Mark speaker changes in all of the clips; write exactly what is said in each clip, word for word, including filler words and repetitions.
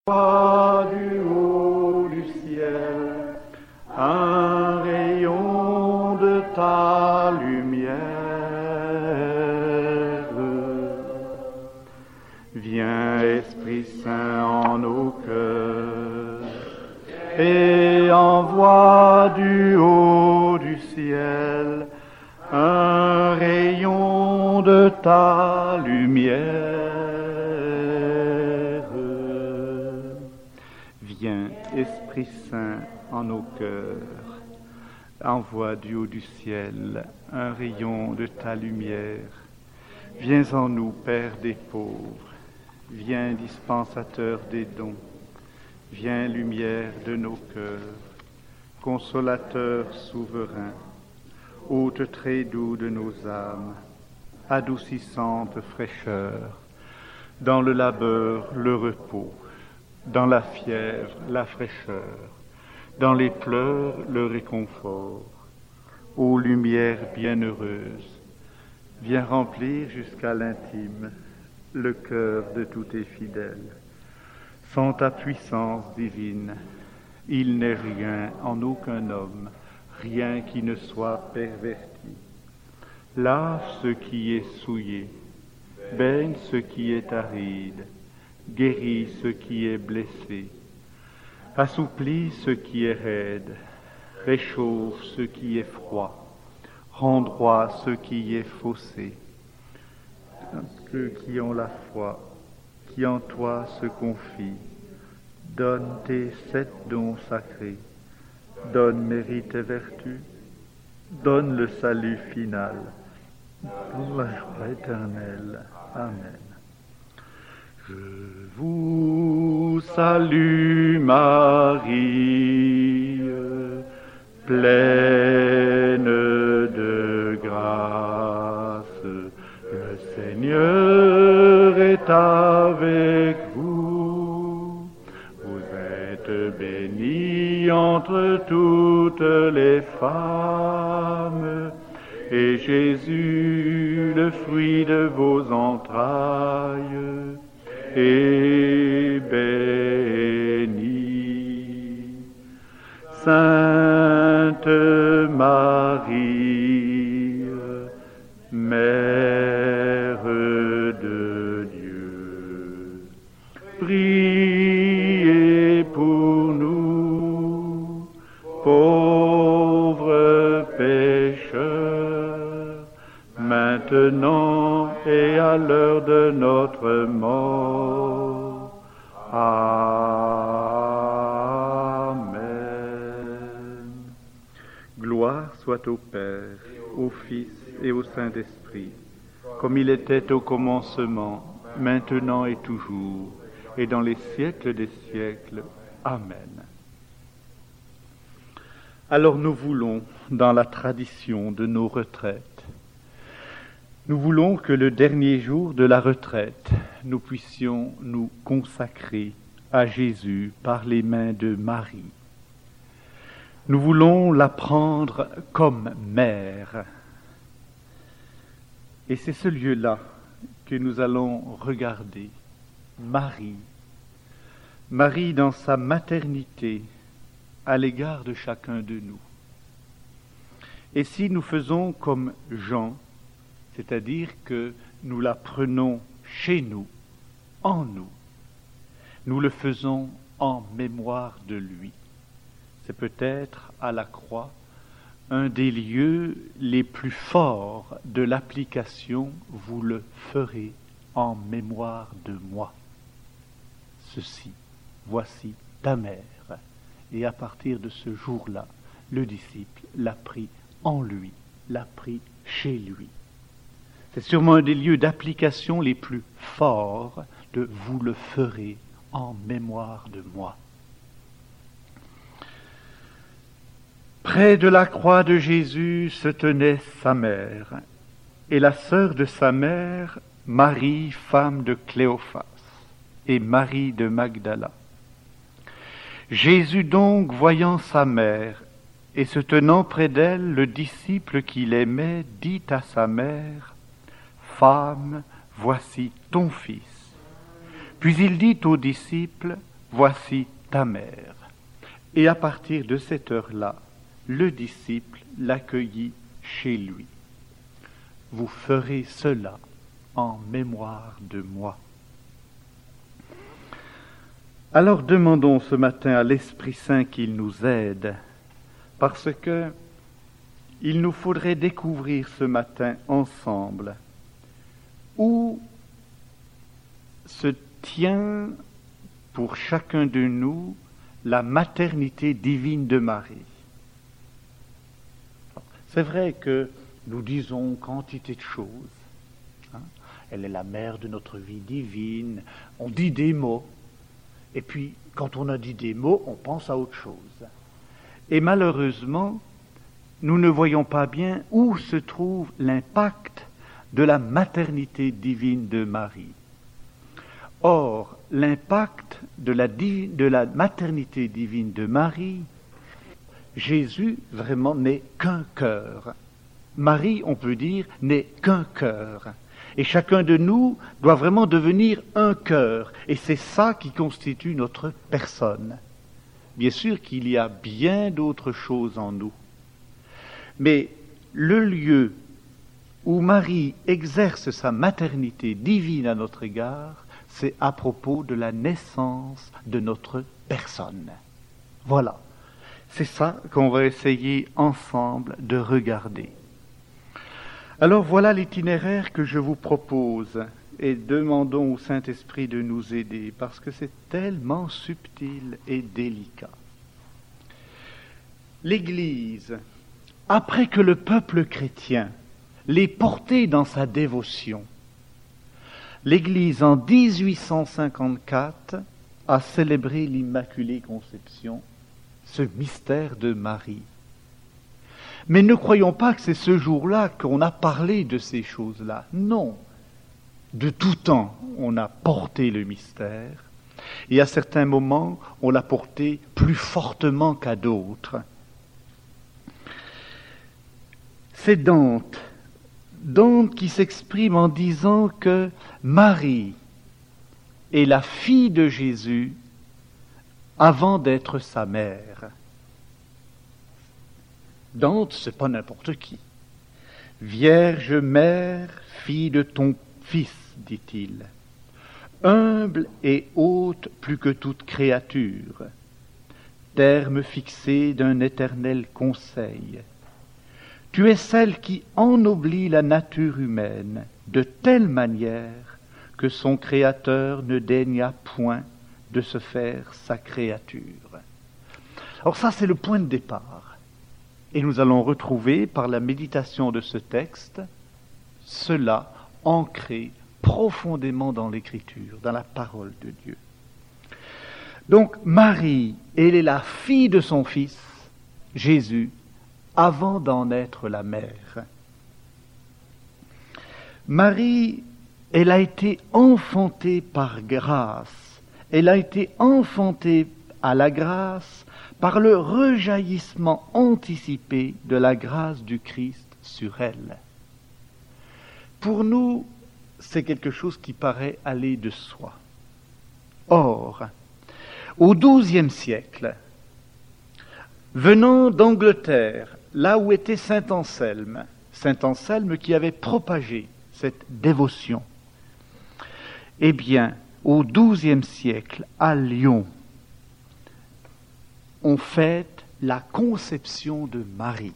Speaker 1: Vois du haut du ciel un rayon de ta lumière. Viens, Esprit Saint, en nos cœurs et envoie du haut du ciel un rayon de ta lumière. Viens, Esprit Saint, en nos cœurs, envoie du haut du ciel un rayon de ta lumière. Viens en nous, Père des pauvres, viens, dispensateur des dons, viens, lumière de nos cœurs, consolateur souverain, hôte très doux de nos âmes, adoucissante fraîcheur, dans le labeur, le repos, dans la fièvre, la fraîcheur, dans les pleurs, le réconfort. Ô lumière bienheureuse, viens remplir jusqu'à l'intime le cœur de tous tes fidèles. Sans ta puissance divine, il n'est rien en aucun homme, rien qui ne soit perverti. Lave ce qui est souillé, baigne ce qui est aride, guéris ce qui est blessé, assouplis ce qui est raide, réchauffe ce qui est froid, rends droit ce qui est faussé. Ceux qui ont la foi, qui en toi se confient, donne tes sept dons sacrés, donne mérite et vertu, donne le salut final, pour la joie éternelle. Amen. Je vous salue Marie, pleine de grâce, le Seigneur est avec vous. Vous êtes bénie entre toutes les femmes, et Jésus, le fruit de vos entrailles, est béni. Sainte Marie, Mère de Dieu, priez pour nous, pauvres pécheurs, maintenant et à l'heure de notre mort. Amen. Gloire soit au Père, au Fils et au Saint-Esprit, comme il était au commencement, maintenant et toujours, et dans les siècles des siècles. Amen. Alors nous voulons, dans la tradition de nos retraites, nous voulons que le dernier jour de la retraite, nous puissions nous consacrer à Jésus par les mains de Marie. Nous voulons la prendre comme mère. Et c'est ce lieu-là que nous allons regarder. Marie. Marie dans sa maternité à l'égard de chacun de nous. Et si nous faisons comme Jean, c'est-à-dire que nous la prenons chez nous, en nous, nous le faisons en mémoire de lui. C'est peut-être à la croix un des lieux les plus forts de l'application « vous le ferez en mémoire de moi ». Ceci, voici ta mère. Et à partir de ce jour-là, le disciple l'a pris en lui, l'a pris chez lui. C'est sûrement un des lieux d'application les plus forts de « vous le ferez en mémoire de moi ». Près de la croix de Jésus se tenait sa mère, et la sœur de sa mère, Marie, femme de Cléophas, et Marie de Magdala. Jésus donc, voyant sa mère, et se tenant près d'elle, le disciple qu'il aimait, dit à sa mère, « Femme, voici ton fils. » Puis il dit aux disciples, voici ta mère. Et à partir de cette heure-là, le disciple l'accueillit chez lui. Vous ferez cela en mémoire de moi. Alors demandons ce matin à l'Esprit Saint qu'il nous aide, parce que il nous faudrait découvrir ce matin ensemble où se tient pour chacun de nous la maternité divine de Marie. C'est vrai que nous disons quantité de choses. Hein? Elle est la mère de notre vie divine. On dit des mots. Et puis, quand on a dit des mots, on pense à autre chose. Et malheureusement, nous ne voyons pas bien où se trouve l'impact de la maternité divine de Marie. Or, l'impact de la, di- de la maternité divine de Marie, Jésus vraiment n'est qu'un cœur. Marie, on peut dire, n'est qu'un cœur. Et chacun de nous doit vraiment devenir un cœur. Et c'est ça qui constitue notre personne. Bien sûr qu'il y a bien d'autres choses en nous. Mais le lieu où Marie exerce sa maternité divine à notre égard, c'est à propos de la naissance de notre personne. Voilà. C'est ça qu'on va essayer ensemble de regarder. Alors voilà l'itinéraire que je vous propose et demandons au Saint-Esprit de nous aider parce que c'est tellement subtil et délicat. L'Église, après que le peuple chrétien l'ait porté dans sa dévotion, l'Église en dix-huit cent cinquante-quatre a célébré l'Immaculée Conception, ce mystère de Marie. Mais ne croyons pas que c'est ce jour-là qu'on a parlé de ces choses-là. Non. De tout temps, on a porté le mystère, et à certains moments, on l'a porté plus fortement qu'à d'autres. C'est Dante, Dante qui s'exprime en disant que Marie est la fille de Jésus avant d'être sa mère. Dante, c'est pas n'importe qui. Vierge mère, fille de ton fils, dit-il, humble et haute plus que toute créature, terme fixé d'un éternel conseil. Tu es celle qui ennoblit la nature humaine de telle manière que son Créateur ne daigna point de se faire sa créature. Alors ça, c'est le point de départ. Et nous allons retrouver, par la méditation de ce texte, cela ancré profondément dans l'Écriture, dans la parole de Dieu. Donc, Marie, elle est la fille de son fils, Jésus, avant d'en être la mère. Marie, elle a été enfantée par grâce. Elle a été enfantée à la grâce par le rejaillissement anticipé de la grâce du Christ sur elle. Pour nous, c'est quelque chose qui paraît aller de soi. Or, au douzième siècle, venant d'Angleterre, là où était saint Anselme, saint Anselme qui avait propagé cette dévotion, eh bien, au douzième siècle, à Lyon, on fête la conception de Marie.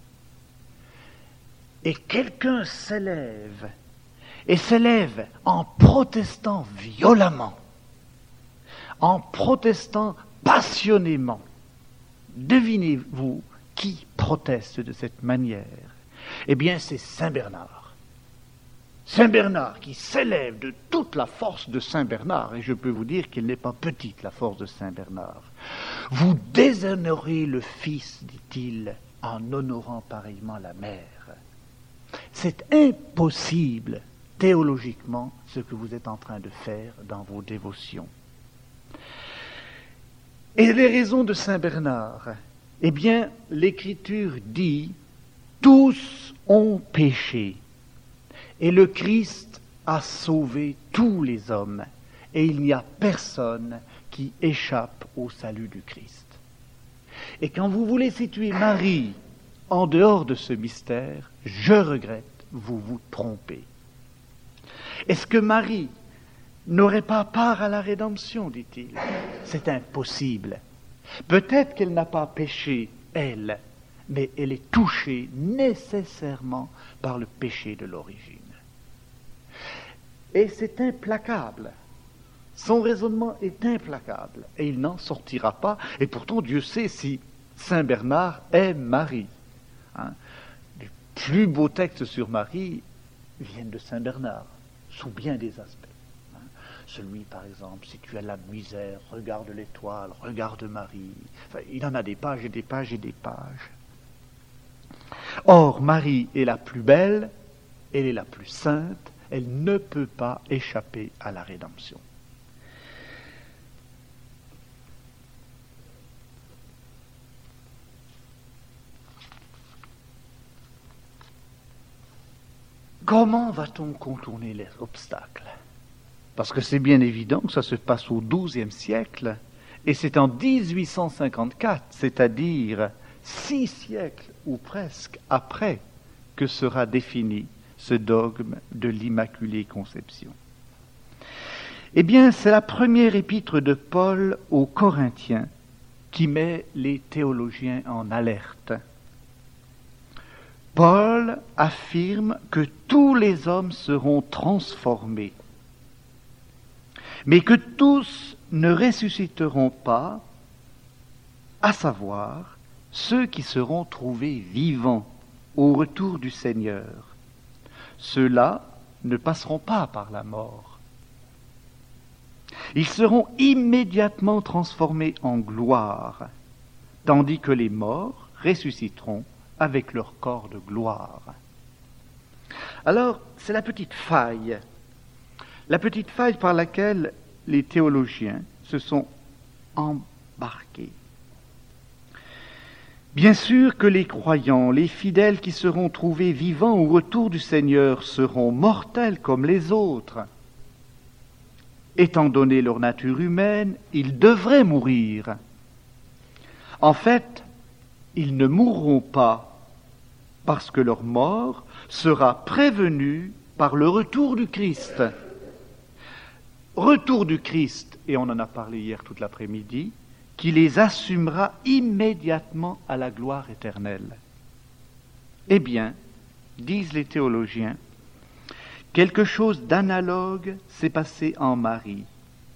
Speaker 1: Et quelqu'un s'élève, et s'élève en protestant violemment, en protestant passionnément. Devinez-vous qui proteste de cette manière? Eh bien, c'est Saint Bernard. Saint Bernard qui s'élève de toute la force de Saint Bernard, et je peux vous dire qu'elle n'est pas petite, la force de Saint Bernard. Vous déshonorez le Fils, dit-il, en honorant pareillement la mère. C'est impossible, théologiquement, ce que vous êtes en train de faire dans vos dévotions. Et les raisons de Saint Bernard, eh bien, l'Écriture dit « tous ont péché ». Et le Christ a sauvé tous les hommes, et il n'y a personne qui échappent au salut du Christ. Et quand vous voulez situer Marie en dehors de ce mystère, je regrette, vous vous trompez. Est-ce que Marie n'aurait pas part à la rédemption, dit-il? C'est impossible. Peut-être qu'elle n'a pas péché, elle, mais elle est touchée nécessairement par le péché de l'origine. Et c'est implacable. Son raisonnement est implacable et il n'en sortira pas. Et pourtant, Dieu sait si Saint Bernard est Marie. Hein? Les plus beaux textes sur Marie viennent de Saint Bernard, sous bien des aspects. Hein? Celui, par exemple, si tu as la misère, regarde l'étoile, regarde Marie. Enfin, il en a des pages et des pages et des pages. Or, Marie est la plus belle, elle est la plus sainte, elle ne peut pas échapper à la rédemption. Comment va-t-on contourner les obstacles? Parce que c'est bien évident que ça se passe au douzième siècle, et c'est en dix-huit cent cinquante-quatre, c'est-à-dire six siècles ou presque après, que sera défini ce dogme de l'Immaculée Conception. Eh bien, c'est la première épître de Paul aux Corinthiens qui met les théologiens en alerte. Paul affirme que tous les hommes seront transformés, mais que tous ne ressusciteront pas, à savoir ceux qui seront trouvés vivants au retour du Seigneur. Ceux-là ne passeront pas par la mort. Ils seront immédiatement transformés en gloire, tandis que les morts ressusciteront avec leur corps de gloire. Alors, c'est la petite faille, la petite faille par laquelle les théologiens se sont embarqués. Bien sûr que les croyants, les fidèles qui seront trouvés vivants au retour du Seigneur seront mortels comme les autres. Étant donné leur nature humaine, ils devraient mourir. En fait, ils ne mourront pas parce que leur mort sera prévenue par le retour du Christ. Retour du Christ, et on en a parlé hier toute l'après-midi, qui les assumera immédiatement à la gloire éternelle. Eh bien, disent les théologiens, quelque chose d'analogue s'est passé en Marie.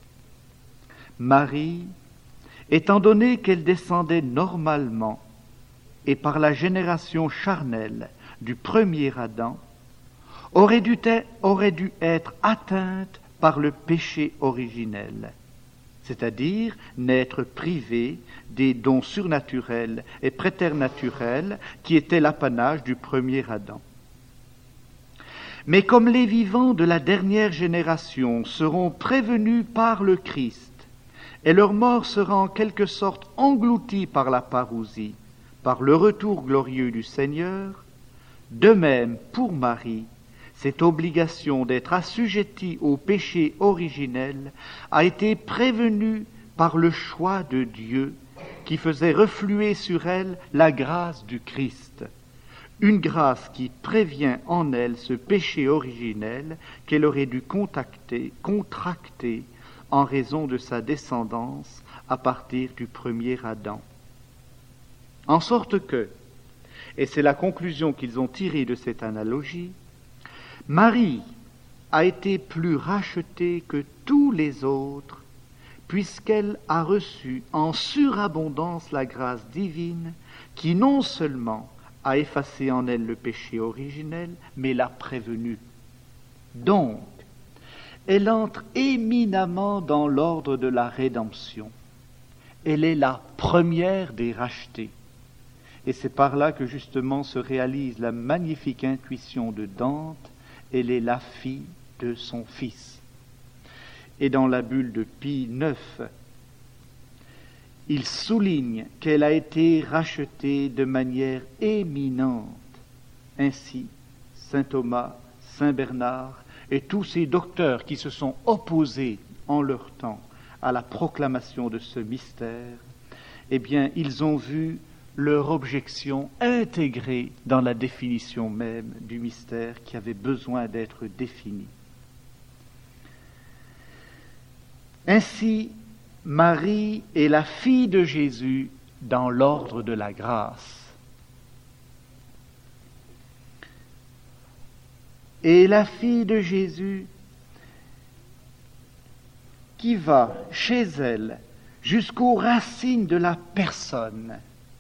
Speaker 1: Marie, étant donné qu'elle descendait normalement et par la génération charnelle du premier Adam, aurait dû, être, aurait dû être atteinte par le péché originel, c'est-à-dire n'être privée des dons surnaturels et préternaturels qui étaient l'apanage du premier Adam. Mais comme les vivants de la dernière génération seront prévenus par le Christ, et leur mort sera en quelque sorte engloutie par la parousie, par le retour glorieux du Seigneur, de même pour Marie, cette obligation d'être assujettie au péché originel a été prévenue par le choix de Dieu qui faisait refluer sur elle la grâce du Christ. Une grâce qui prévient en elle ce péché originel qu'elle aurait dû contacter, contracter en raison de sa descendance à partir du premier Adam. En sorte que, et c'est la conclusion qu'ils ont tirée de cette analogie, Marie a été plus rachetée que tous les autres, puisqu'elle a reçu en surabondance la grâce divine qui non seulement a effacé en elle le péché originel, mais l'a prévenu. Donc, elle entre éminemment dans l'ordre de la rédemption. Elle est la première des rachetés. Et c'est par là que justement se réalise la magnifique intuition de Dante. Elle est la fille de son fils. Et dans la bulle de Pie neuf, il souligne qu'elle a été rachetée de manière éminente. Ainsi, saint Thomas, saint Bernard et tous ces docteurs qui se sont opposés en leur temps à la proclamation de ce mystère, eh bien, ils ont vu leur objection intégrée dans la définition même du mystère qui avait besoin d'être défini. Ainsi, Marie est la fille de Jésus dans l'ordre de la grâce. Et la fille de Jésus qui va chez elle jusqu'aux racines de la personne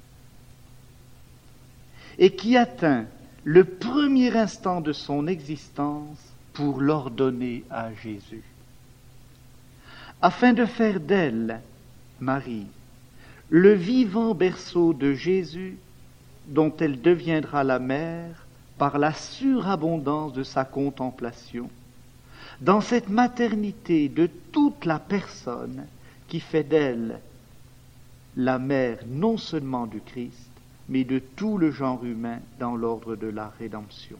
Speaker 1: et qui atteint le premier instant de son existence pour l'ordonner à Jésus, afin de faire d'elle, Marie, le vivant berceau de Jésus dont elle deviendra la mère par la surabondance de sa contemplation, dans cette maternité de toute la personne qui fait d'elle la mère non seulement du Christ, mais de tout le genre humain dans l'ordre de la rédemption.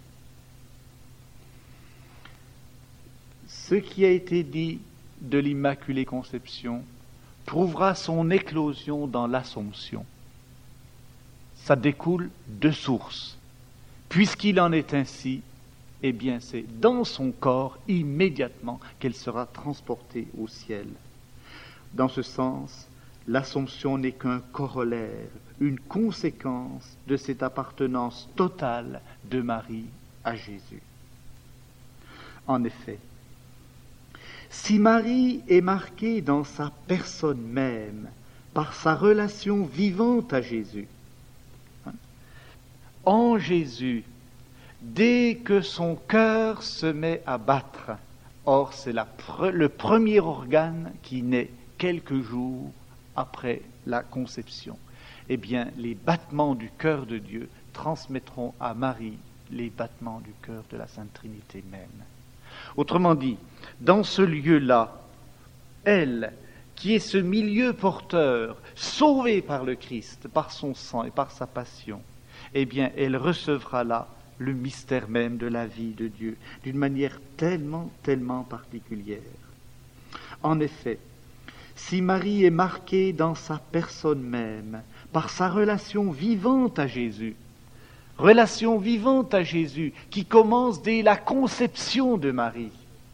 Speaker 1: Ce qui a été dit de l'Immaculée Conception trouvera son éclosion dans l'Assomption. Ça découle de source. Puisqu'il en est ainsi, eh bien c'est dans son corps immédiatement qu'elle sera transportée au ciel. Dans ce sens, l'Assomption n'est qu'un corollaire, une conséquence de cette appartenance totale de Marie à Jésus. En effet, si Marie est marquée dans sa personne même par sa relation vivante à Jésus, en Jésus, dès que son cœur se met à battre, or c'est la pre- le premier organe qui naît quelques jours après la conception, eh bien les battements du cœur de Dieu transmettront à Marie les battements du cœur de la Sainte Trinité même. Autrement dit, dans ce lieu-là, elle, qui est ce milieu porteur, sauvée par le Christ, par son sang et par sa passion, eh bien, elle recevra là le mystère même de la vie de Dieu, d'une manière tellement, tellement particulière. En effet, si Marie est marquée dans sa personne même, par sa relation vivante à Jésus, relation vivante à Jésus qui commence dès la conception de Marie,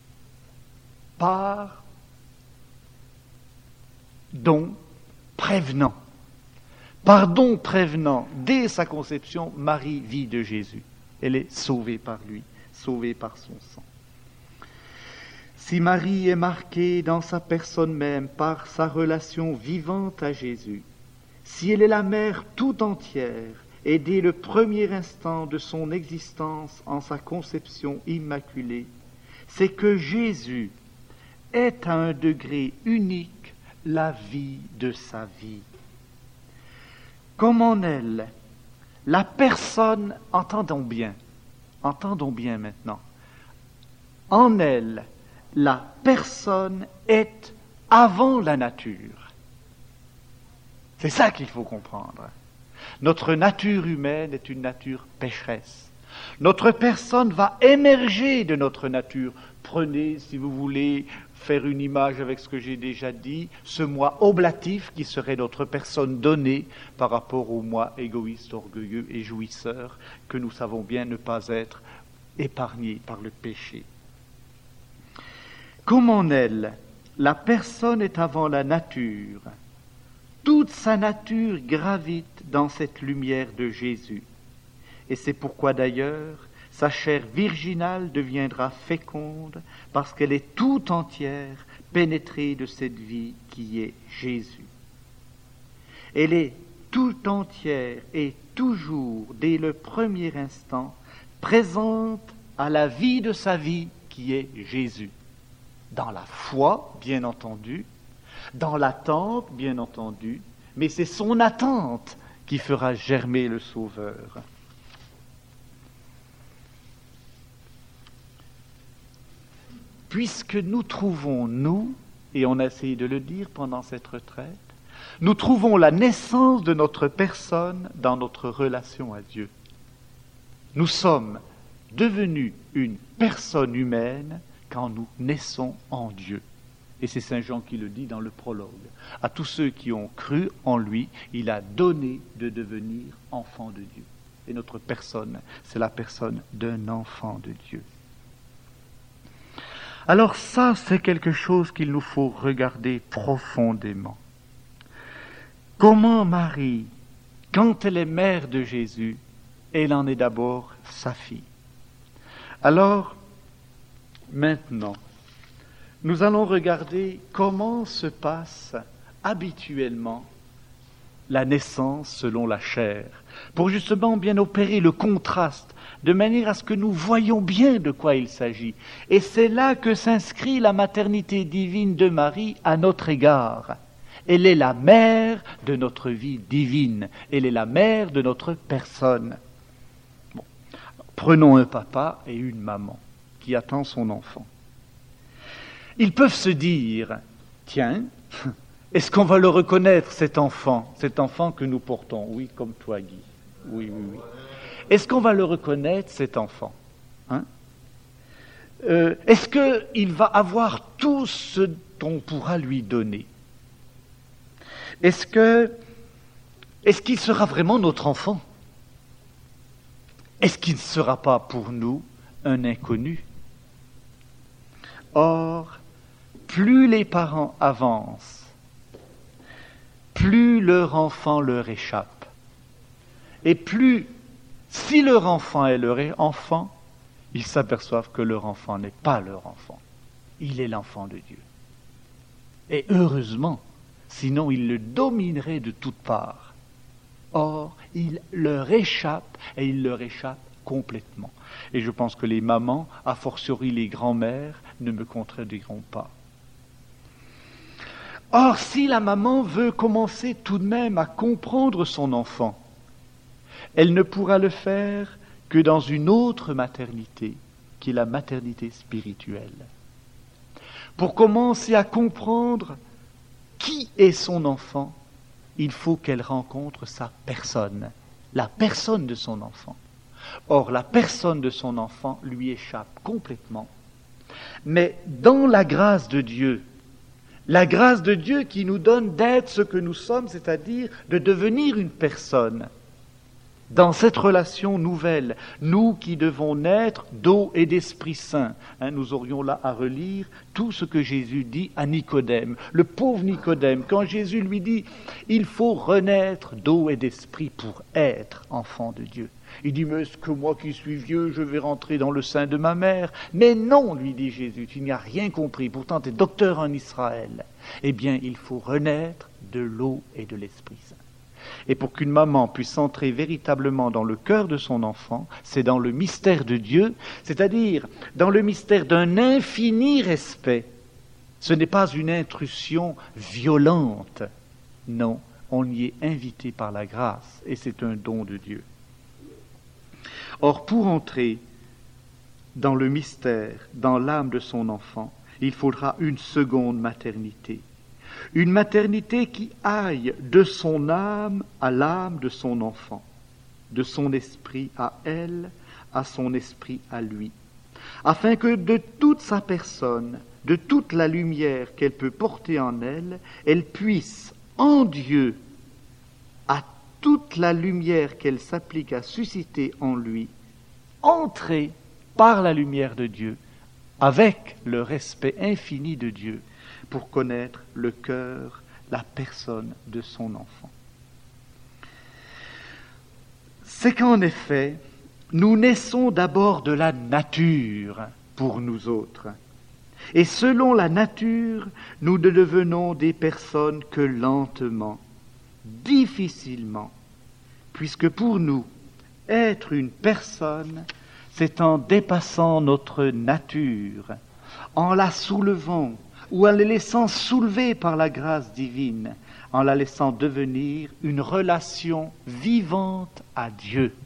Speaker 1: par don prévenant. Par don prévenant, dès sa conception, Marie vit de Jésus. Elle est sauvée par lui, sauvée par son sang. Si Marie est marquée dans sa personne même par sa relation vivante à Jésus, si elle est la mère tout entière, et dès le premier instant de son existence en sa conception immaculée, c'est que Jésus est à un degré unique la vie de sa vie. Comme en elle, la personne, entendons bien, entendons bien maintenant, en elle, la personne est avant la nature. C'est ça qu'il faut comprendre. Notre nature humaine est une nature pécheresse. Notre personne va émerger de notre nature. Prenez, si vous voulez, faire une image avec ce que j'ai déjà dit, ce moi oblatif qui serait notre personne donnée par rapport au moi égoïste, orgueilleux et jouisseur que nous savons bien ne pas être épargné par le péché. Comme en elle, la personne est avant la nature, toute sa nature gravite dans cette lumière de Jésus. Et c'est pourquoi d'ailleurs, sa chair virginale deviendra féconde parce qu'elle est tout entière pénétrée de cette vie qui est Jésus. Elle est tout entière et toujours, dès le premier instant, présente à la vie de sa vie qui est Jésus. Dans la foi, bien entendu, dans l'attente, bien entendu, mais c'est son attente qui fera germer le Sauveur. Puisque nous trouvons, nous, et on a essayé de le dire pendant cette retraite, nous trouvons la naissance de notre personne dans notre relation à Dieu. Nous sommes devenus une personne humaine quand nous naissons en Dieu. Et c'est Saint Jean qui le dit dans le prologue. À tous ceux qui ont cru en lui, il a donné de devenir enfants de Dieu. Et notre personne, c'est la personne d'un enfant de Dieu. Alors ça, c'est quelque chose qu'il nous faut regarder profondément. Comment Marie, quand elle est mère de Jésus, elle en est d'abord sa fille. Alors, maintenant, nous allons regarder comment se passe habituellement la naissance selon la chair, pour justement bien opérer le contraste, de manière à ce que nous voyions bien de quoi il s'agit. Et c'est là que s'inscrit la maternité divine de Marie à notre égard. Elle est la mère de notre vie divine, elle est la mère de notre personne. Bon. Prenons un papa et une maman qui attend son enfant. Ils peuvent se dire, tiens, est-ce qu'on va le reconnaître, cet enfant, cet enfant que nous portons? Oui, comme toi, Guy. Oui, oui, oui. Est-ce qu'on va le reconnaître, cet enfant, hein? euh, Est-ce qu'il va avoir tout ce qu'on pourra lui donner? Est-ce que, est-ce qu'il sera vraiment notre enfant? Est-ce qu'il ne sera pas pour nous un inconnu? Or, plus les parents avancent, plus leur enfant leur échappe. Et plus, si leur enfant est leur enfant, ils s'aperçoivent que leur enfant n'est pas leur enfant. Il est l'enfant de Dieu. Et heureusement, sinon ils le domineraient de toutes parts. Or, il leur échappe, et il leur échappe complètement. Et je pense que les mamans, a fortiori les grands-mères, ne me contrediront pas. Or, si la maman veut commencer tout de même à comprendre son enfant, elle ne pourra le faire que dans une autre maternité, qui est la maternité spirituelle. Pour commencer à comprendre qui est son enfant, il faut qu'elle rencontre sa personne, la personne de son enfant. Or, la personne de son enfant lui échappe complètement. Mais dans la grâce de Dieu, la grâce de Dieu qui nous donne d'être ce que nous sommes, c'est-à-dire de devenir une personne, dans cette relation nouvelle, nous qui devons naître d'eau et d'Esprit Saint, hein, nous aurions là à relire tout ce que Jésus dit à Nicodème, le pauvre Nicodème, quand Jésus lui dit « il faut renaître d'eau et d'Esprit pour être enfant de Dieu ». Il dit « mais est-ce que moi qui suis vieux, je vais rentrer dans le sein de ma mère ?» Mais non, lui dit Jésus, tu n'y as rien compris, pourtant tu es docteur en Israël. Eh bien, il faut renaître de l'eau et de l'Esprit Saint. Et pour qu'une maman puisse entrer véritablement dans le cœur de son enfant, c'est dans le mystère de Dieu, c'est-à-dire dans le mystère d'un infini respect. Ce n'est pas une intrusion violente, non, on y est invité par la grâce, et c'est un don de Dieu. Or, pour entrer dans le mystère, dans l'âme de son enfant, il faudra une seconde maternité. Une maternité qui aille de son âme à l'âme de son enfant, de son esprit à elle, à son esprit à lui, afin que de toute sa personne, de toute la lumière qu'elle peut porter en elle, elle puisse, en Dieu, à toute la lumière qu'elle s'applique à susciter en lui, entrer par la lumière de Dieu, avec le respect infini de Dieu, pour connaître le cœur, la personne de son enfant. C'est qu'en effet, nous naissons d'abord de la nature pour nous autres. Et selon la nature, nous ne devenons des personnes que lentement, difficilement, puisque pour nous, être une personne, c'est en dépassant notre nature, en la soulevant, ou en la laissant soulever par la grâce divine, en la laissant devenir une relation vivante à Dieu.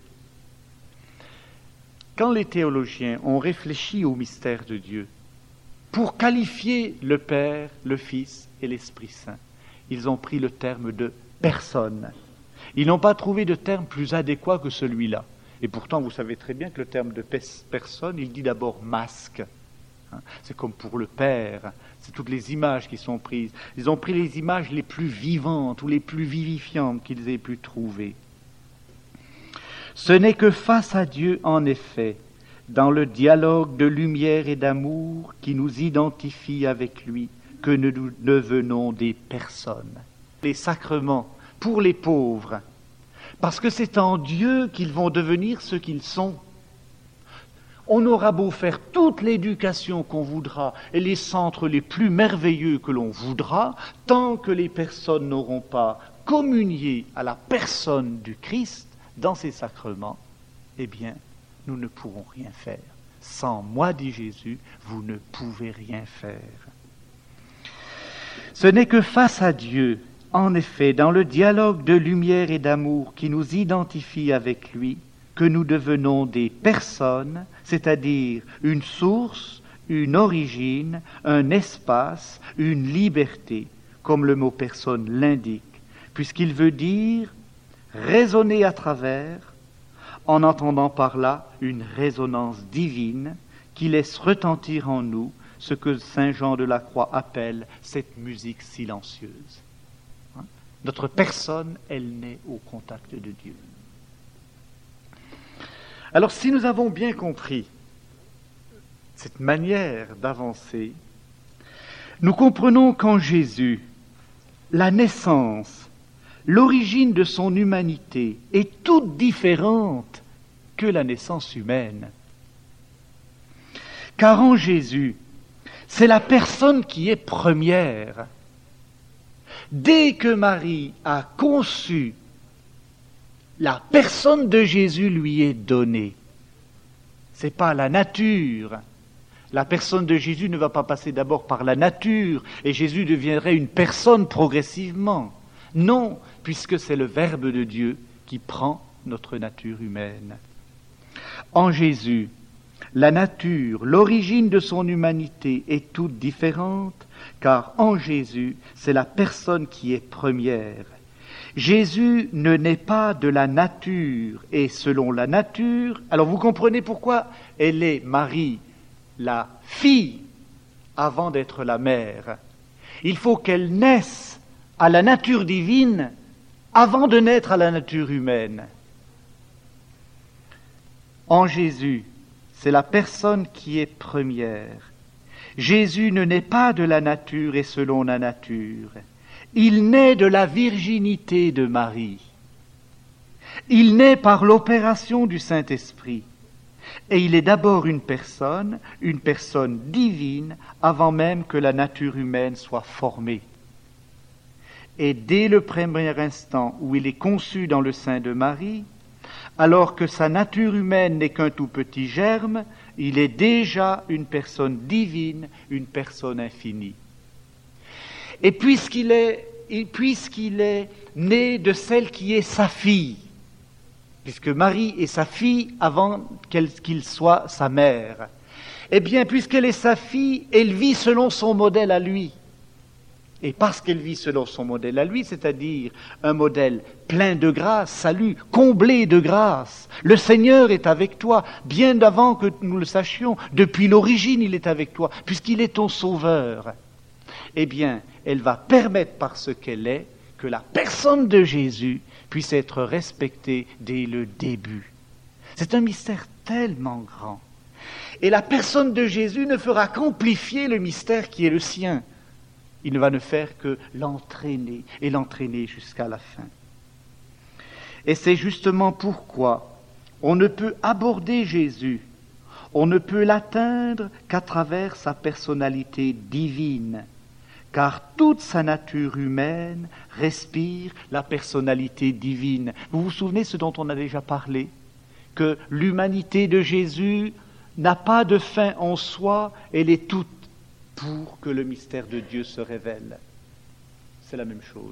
Speaker 1: Quand les théologiens ont réfléchi au mystère de Dieu, pour qualifier le Père, le Fils et l'Esprit Saint, ils ont pris le terme de personne. Ils n'ont pas trouvé de terme plus adéquat que celui-là. Et pourtant, vous savez très bien que le terme de personne, il dit d'abord masque. C'est comme pour le Père, c'est toutes les images qui sont prises. Ils ont pris les images les plus vivantes ou les plus vivifiantes qu'ils aient pu trouver. Ce n'est que face à Dieu, en effet, dans le dialogue de lumière et d'amour qui nous identifie avec lui, que nous devenons des personnes. Les sacrements pour les pauvres, parce que c'est en Dieu qu'ils vont devenir ce qu'ils sont. On aura beau faire toute l'éducation qu'on voudra et les centres les plus merveilleux que l'on voudra, tant que les personnes n'auront pas communié à la personne du Christ dans ces sacrements, eh bien, nous ne pourrons rien faire. Sans moi, dit Jésus, vous ne pouvez rien faire. Ce n'est que face à Dieu, en effet, dans le dialogue de lumière et d'amour qui nous identifie avec lui, que nous devenons des personnes, c'est-à-dire une source, une origine, un espace, une liberté, comme le mot personne l'indique, puisqu'il veut dire raisonner à travers, en entendant par là une résonance divine qui laisse retentir en nous ce que saint Jean de la Croix appelle cette musique silencieuse. Hein? Notre personne, elle naît au contact de Dieu. Alors si nous avons bien compris cette manière d'avancer, nous comprenons qu'en Jésus, la naissance, l'origine de son humanité est toute différente que la naissance humaine. Car en Jésus, c'est la personne qui est première. Dès que Marie a conçu, la personne de Jésus lui est donnée. Ce n'est pas la nature. La personne de Jésus ne va pas passer d'abord par la nature et Jésus deviendrait une personne progressivement. Non, puisque c'est le Verbe de Dieu qui prend notre nature humaine. En Jésus, la nature, l'origine de son humanité est toute différente, car en Jésus, c'est la personne qui est première. Jésus ne naît pas de la nature, et selon la nature, alors vous comprenez pourquoi elle est Marie, la fille, avant d'être la mère. Il faut qu'elle naisse à la nature divine avant de naître à la nature humaine. En Jésus, c'est la personne qui est première. Jésus ne naît pas de la nature et selon la nature. Il naît de la virginité de Marie. Il naît par l'opération du Saint-Esprit. Et il est d'abord une personne, une personne divine, avant même que la nature humaine soit formée. Et dès le premier instant où il est conçu dans le sein de Marie, alors que sa nature humaine n'est qu'un tout petit germe, il est déjà une personne divine, une personne infinie. Et puisqu'il est, puisqu'il est né de celle qui est sa fille, puisque Marie est sa fille avant qu'elle, qu'il soit sa mère, eh bien, puisqu'elle est sa fille, elle vit selon son modèle à lui. Et parce qu'elle vit selon son modèle à lui, c'est-à-dire un modèle plein de grâce, salut, comblé de grâce, le Seigneur est avec toi, bien avant que nous le sachions, depuis l'origine il est avec toi, puisqu'il est ton sauveur. Eh bien, elle va permettre par ce qu'elle est, que la personne de Jésus puisse être respectée dès le début. C'est un mystère tellement grand. Et la personne de Jésus ne fera qu'amplifier le mystère qui est le sien. Il ne va ne faire que l'entraîner et l'entraîner jusqu'à la fin. Et c'est justement pourquoi on ne peut aborder Jésus, on ne peut l'atteindre qu'à travers sa personnalité divine, car toute sa nature humaine respire la personnalité divine. Vous vous souvenez ce dont on a déjà parlé? Que l'humanité de Jésus n'a pas de fin en soi, elle est toute pour que le mystère de Dieu se révèle. C'est la même chose.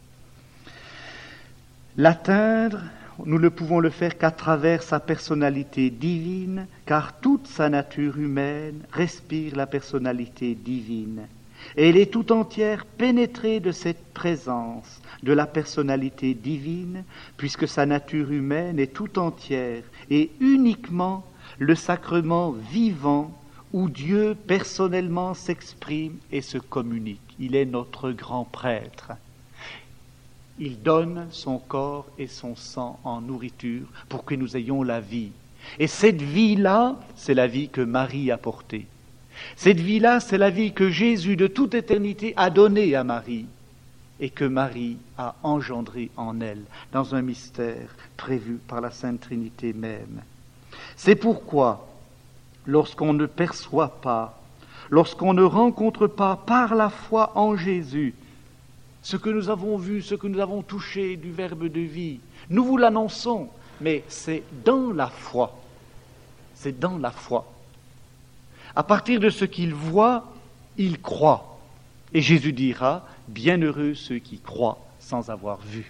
Speaker 1: L'atteindre, nous ne pouvons le faire qu'à travers sa personnalité divine, car toute sa nature humaine respire la personnalité divine. Et elle est tout entière pénétrée de cette présence de la personnalité divine, puisque sa nature humaine est tout entière et uniquement le sacrement vivant où Dieu personnellement s'exprime et se communique. Il est notre grand prêtre. Il donne son corps et son sang en nourriture pour que nous ayons la vie. Et cette vie-là, c'est la vie que Marie a portée. Cette vie-là, c'est la vie que Jésus de toute éternité a donnée à Marie et que Marie a engendrée en elle dans un mystère prévu par la Sainte Trinité même. C'est pourquoi, lorsqu'on ne perçoit pas, lorsqu'on ne rencontre pas par la foi en Jésus ce que nous avons vu, ce que nous avons touché du Verbe de vie, nous vous l'annonçons, mais c'est dans la foi. C'est dans la foi. À partir de ce qu'il voit, il croit. Et Jésus dira, bienheureux ceux qui croient sans avoir vu.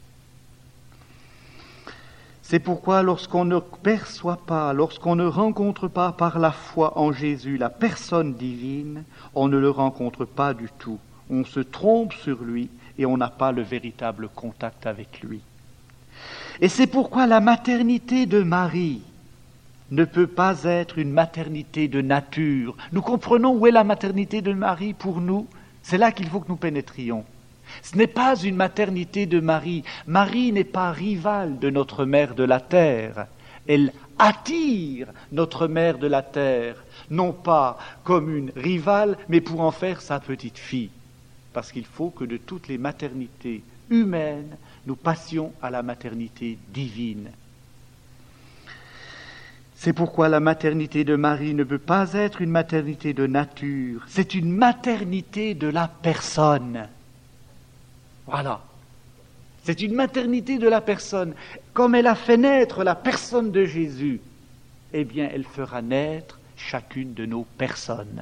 Speaker 1: C'est pourquoi lorsqu'on ne perçoit pas, lorsqu'on ne rencontre pas par la foi en Jésus la personne divine, on ne le rencontre pas du tout. On se trompe sur lui et on n'a pas le véritable contact avec lui. Et c'est pourquoi la maternité de Marie ne peut pas être une maternité de nature. Nous comprenons où est la maternité de Marie pour nous. C'est là qu'il faut que nous pénétrions. Ce n'est pas une maternité de Marie. Marie n'est pas rivale de notre mère de la terre. Elle attire notre mère de la terre, non pas comme une rivale, mais pour en faire sa petite fille. Parce qu'il faut que de toutes les maternités humaines, nous passions à la maternité divine. C'est pourquoi la maternité de Marie ne peut pas être une maternité de nature, c'est une maternité de la personne. Voilà. C'est une maternité de la personne. Comme elle a fait naître la personne de Jésus, eh bien, elle fera naître chacune de nos personnes.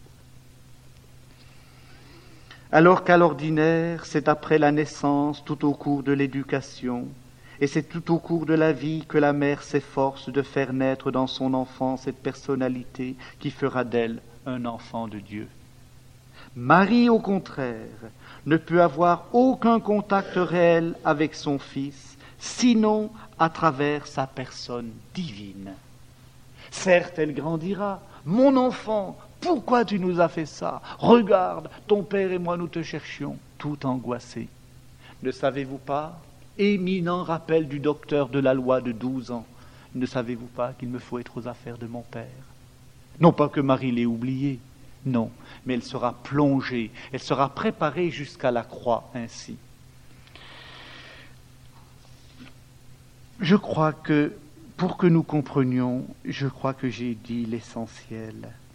Speaker 1: Alors qu'à l'ordinaire, c'est après la naissance, tout au cours de l'éducation, et c'est tout au cours de la vie que la mère s'efforce de faire naître dans son enfant cette personnalité qui fera d'elle un enfant de Dieu. Marie, au contraire, ne peut avoir aucun contact réel avec son Fils, sinon à travers sa personne divine. Certes, elle grandira. Mon enfant, pourquoi tu nous as fait ça? Regarde, ton père et moi nous te cherchions, tout angoissés. Ne savez-vous pas, éminent rappel du docteur de la loi de douze ans, ne savez-vous pas qu'il me faut être aux affaires de mon père? Non pas que Marie l'ait oublié, non, mais elle sera plongée, elle sera préparée jusqu'à la croix ainsi. Je crois que, pour que nous comprenions, je crois que j'ai dit l'essentiel.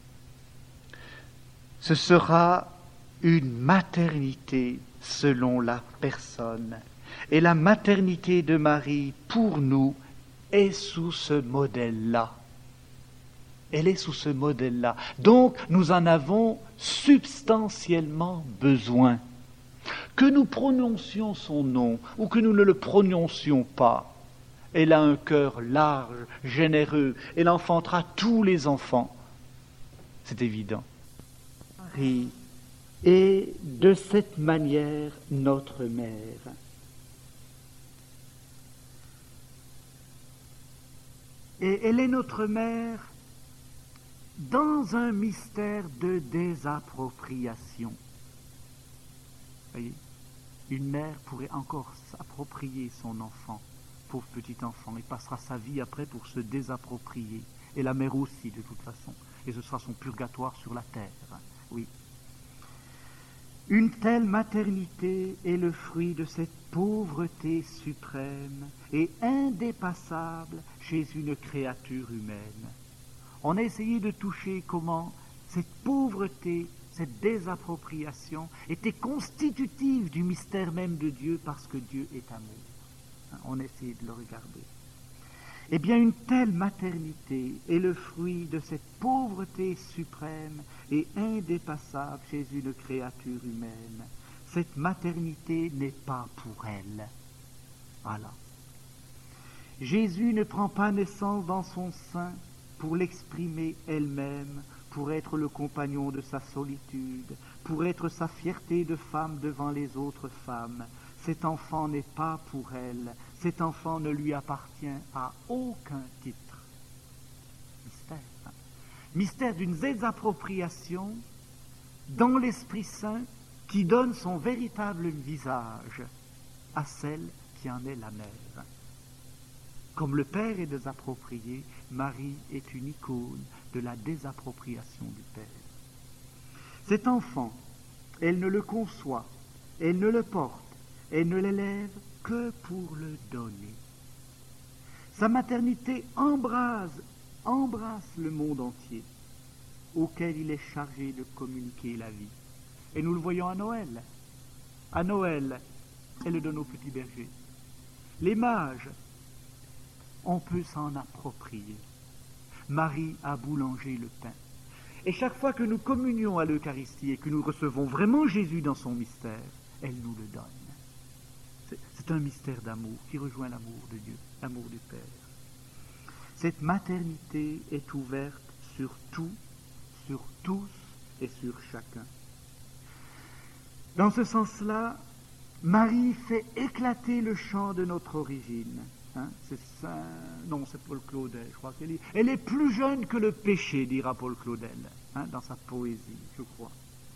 Speaker 1: Ce sera une maternité selon la personne. Et la maternité de Marie, pour nous, est sous ce modèle-là. Elle est sous ce modèle-là. Donc, nous en avons substantiellement besoin. Que nous prononcions son nom ou que nous ne le prononcions pas, elle a un cœur large, généreux. Elle enfantera tous les enfants. C'est évident. Marie est de cette manière notre mère. Et elle est notre mère dans un mystère de désappropriation. Voyez, une mère pourrait encore s'approprier son enfant, pauvre petit enfant, et passera sa vie après pour se désapproprier. Et la mère aussi, de toute façon. Et ce sera son purgatoire sur la terre. Oui. Une telle maternité est le fruit de cette pauvreté suprême et indépassable chez une créature humaine. On a essayé de toucher comment cette pauvreté, cette désappropriation était constitutive du mystère même de Dieu parce que Dieu est amour. On a essayé de le regarder. Eh bien, une telle maternité est le fruit de cette pauvreté suprême et indépassable chez une créature humaine. Cette maternité n'est pas pour elle. Voilà. Jésus ne prend pas naissance dans son sein pour l'exprimer elle-même, pour être le compagnon de sa solitude, pour être sa fierté de femme devant les autres femmes. Cet enfant n'est pas pour elle. Cet enfant ne lui appartient à aucun titre. Mystère. mystère d'une désappropriation dans l'Esprit Saint qui donne son véritable visage à celle qui en est la mère. Comme le Père est désapproprié, Marie est une icône de la désappropriation du Père. Cet enfant, elle ne le conçoit, elle ne le porte, elle ne l'élève que pour le donner. Sa maternité embrase, embrasse le monde entier, auquel il est chargé de communiquer la vie. Et nous le voyons à Noël. À Noël, elle le donne au petit berger. Les mages, on peut s'en approprier. Marie a boulangé le pain. Et chaque fois que nous communions à l'Eucharistie et que nous recevons vraiment Jésus dans son mystère, elle nous le donne. C'est, c'est un mystère d'amour qui rejoint l'amour de Dieu, l'amour du Père. Cette maternité est ouverte sur tout, sur tous et sur chacun. Dans ce sens-là, Marie fait éclater le champ de notre origine. Hein, c'est ça, non, c'est Paul Claudel, je crois qu'elle est. Elle est plus jeune que le péché, dira Paul Claudel, hein, dans sa poésie, je crois.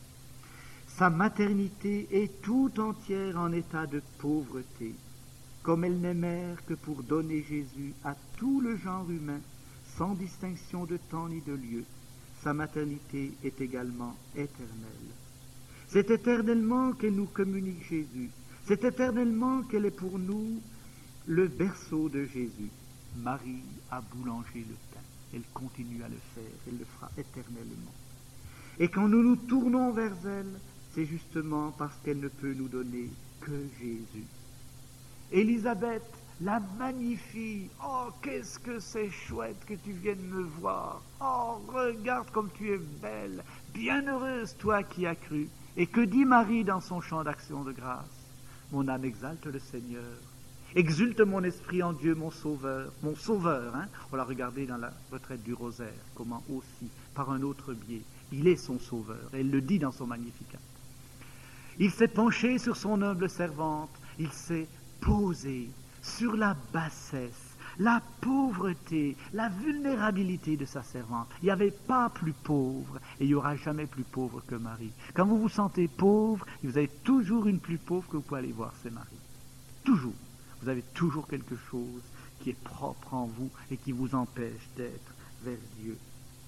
Speaker 1: Sa maternité est tout entière en état de pauvreté, comme elle n'est mère que pour donner Jésus à tout le genre humain, sans distinction de temps ni de lieu. Sa maternité est également éternelle. C'est éternellement qu'elle nous communique Jésus. C'est éternellement qu'elle est pour nous le berceau de Jésus. Marie a boulangé le pain. Elle continue à le faire. Elle le fera éternellement. Et quand nous nous tournons vers elle, c'est justement parce qu'elle ne peut nous donner que Jésus. Élisabeth la magnifie. Oh, qu'est-ce que c'est chouette que tu viennes me voir. Oh, regarde comme tu es belle. Bienheureuse, toi qui as cru. Et que dit Marie dans son chant d'action de grâce? Mon âme exalte le Seigneur. Exulte mon esprit en Dieu, mon sauveur. Mon sauveur, hein? On l'a regardé dans la retraite du rosaire. Comment aussi, par un autre biais, il est son sauveur. Et elle le dit dans son Magnificat. Il s'est penché sur son humble servante. Il s'est posé sur la bassesse, la pauvreté, la vulnérabilité de sa servante. Il n'y avait pas plus pauvre et il n'y aura jamais plus pauvre que Marie. Quand vous vous sentez pauvre, vous avez toujours une plus pauvre que vous pouvez aller voir, c'est Marie. Toujours. Vous avez toujours quelque chose qui est propre en vous et qui vous empêche d'être vers Dieu.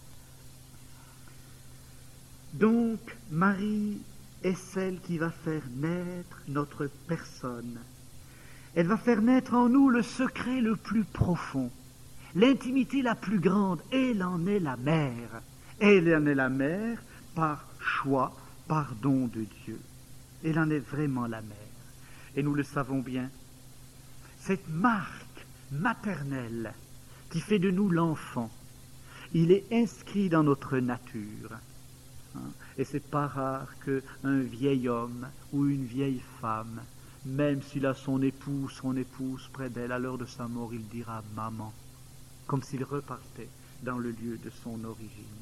Speaker 1: Donc, Marie est celle qui va faire naître notre personne. Elle va faire naître en nous le secret le plus profond, l'intimité la plus grande. Elle en est la mère. Elle en est la mère par choix, par don de Dieu. Elle en est vraiment la mère. Et nous le savons bien. Cette marque maternelle qui fait de nous l'enfant, il est inscrit dans notre nature. Et c'est pas rare qu'un vieil homme ou une vieille femme, même s'il a son époux, son épouse près d'elle, à l'heure de sa mort, il dira « maman », comme s'il repartait dans le lieu de son origine.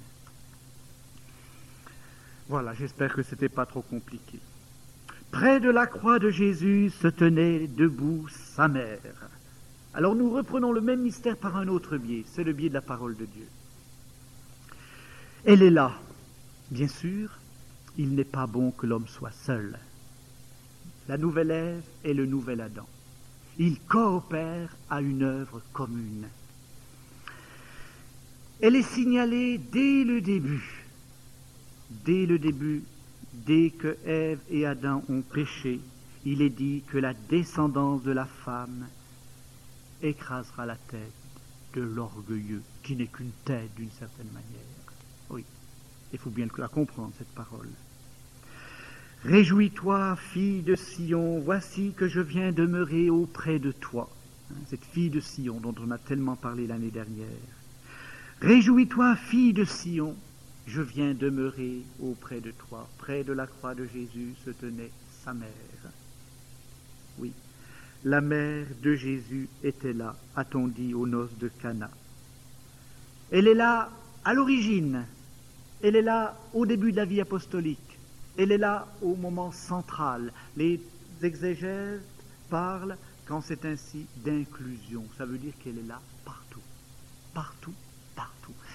Speaker 1: Voilà, j'espère que ce n'était pas trop compliqué. Près de la croix de Jésus se tenait debout sa mère. Alors nous reprenons le même mystère par un autre biais, c'est le biais de la parole de Dieu. Elle est là. Bien sûr, il n'est pas bon que l'homme soit seul. La nouvelle Ève est le nouvel Adam. Ils coopèrent à une œuvre commune. Elle est signalée dès le début. Dès le début, dès que Ève et Adam ont péché, il est dit que la descendance de la femme écrasera la tête de l'orgueilleux, qui n'est qu'une tête d'une certaine manière. Oui, il faut bien la comprendre, cette parole. Réjouis-toi, fille de Sion, voici que je viens demeurer auprès de toi. Cette fille de Sion dont on a tellement parlé l'année dernière. Réjouis-toi, fille de Sion, je viens demeurer auprès de toi. Près de la croix de Jésus se tenait sa mère. Oui, la mère de Jésus était là, a-t-on dit aux noces de Cana. Elle est là à l'origine, elle est là au début de la vie apostolique. Elle est là au moment central. Les exégètes parlent, quand c'est ainsi, d'inclusion. Ça veut dire qu'elle est là partout. Partout, partout.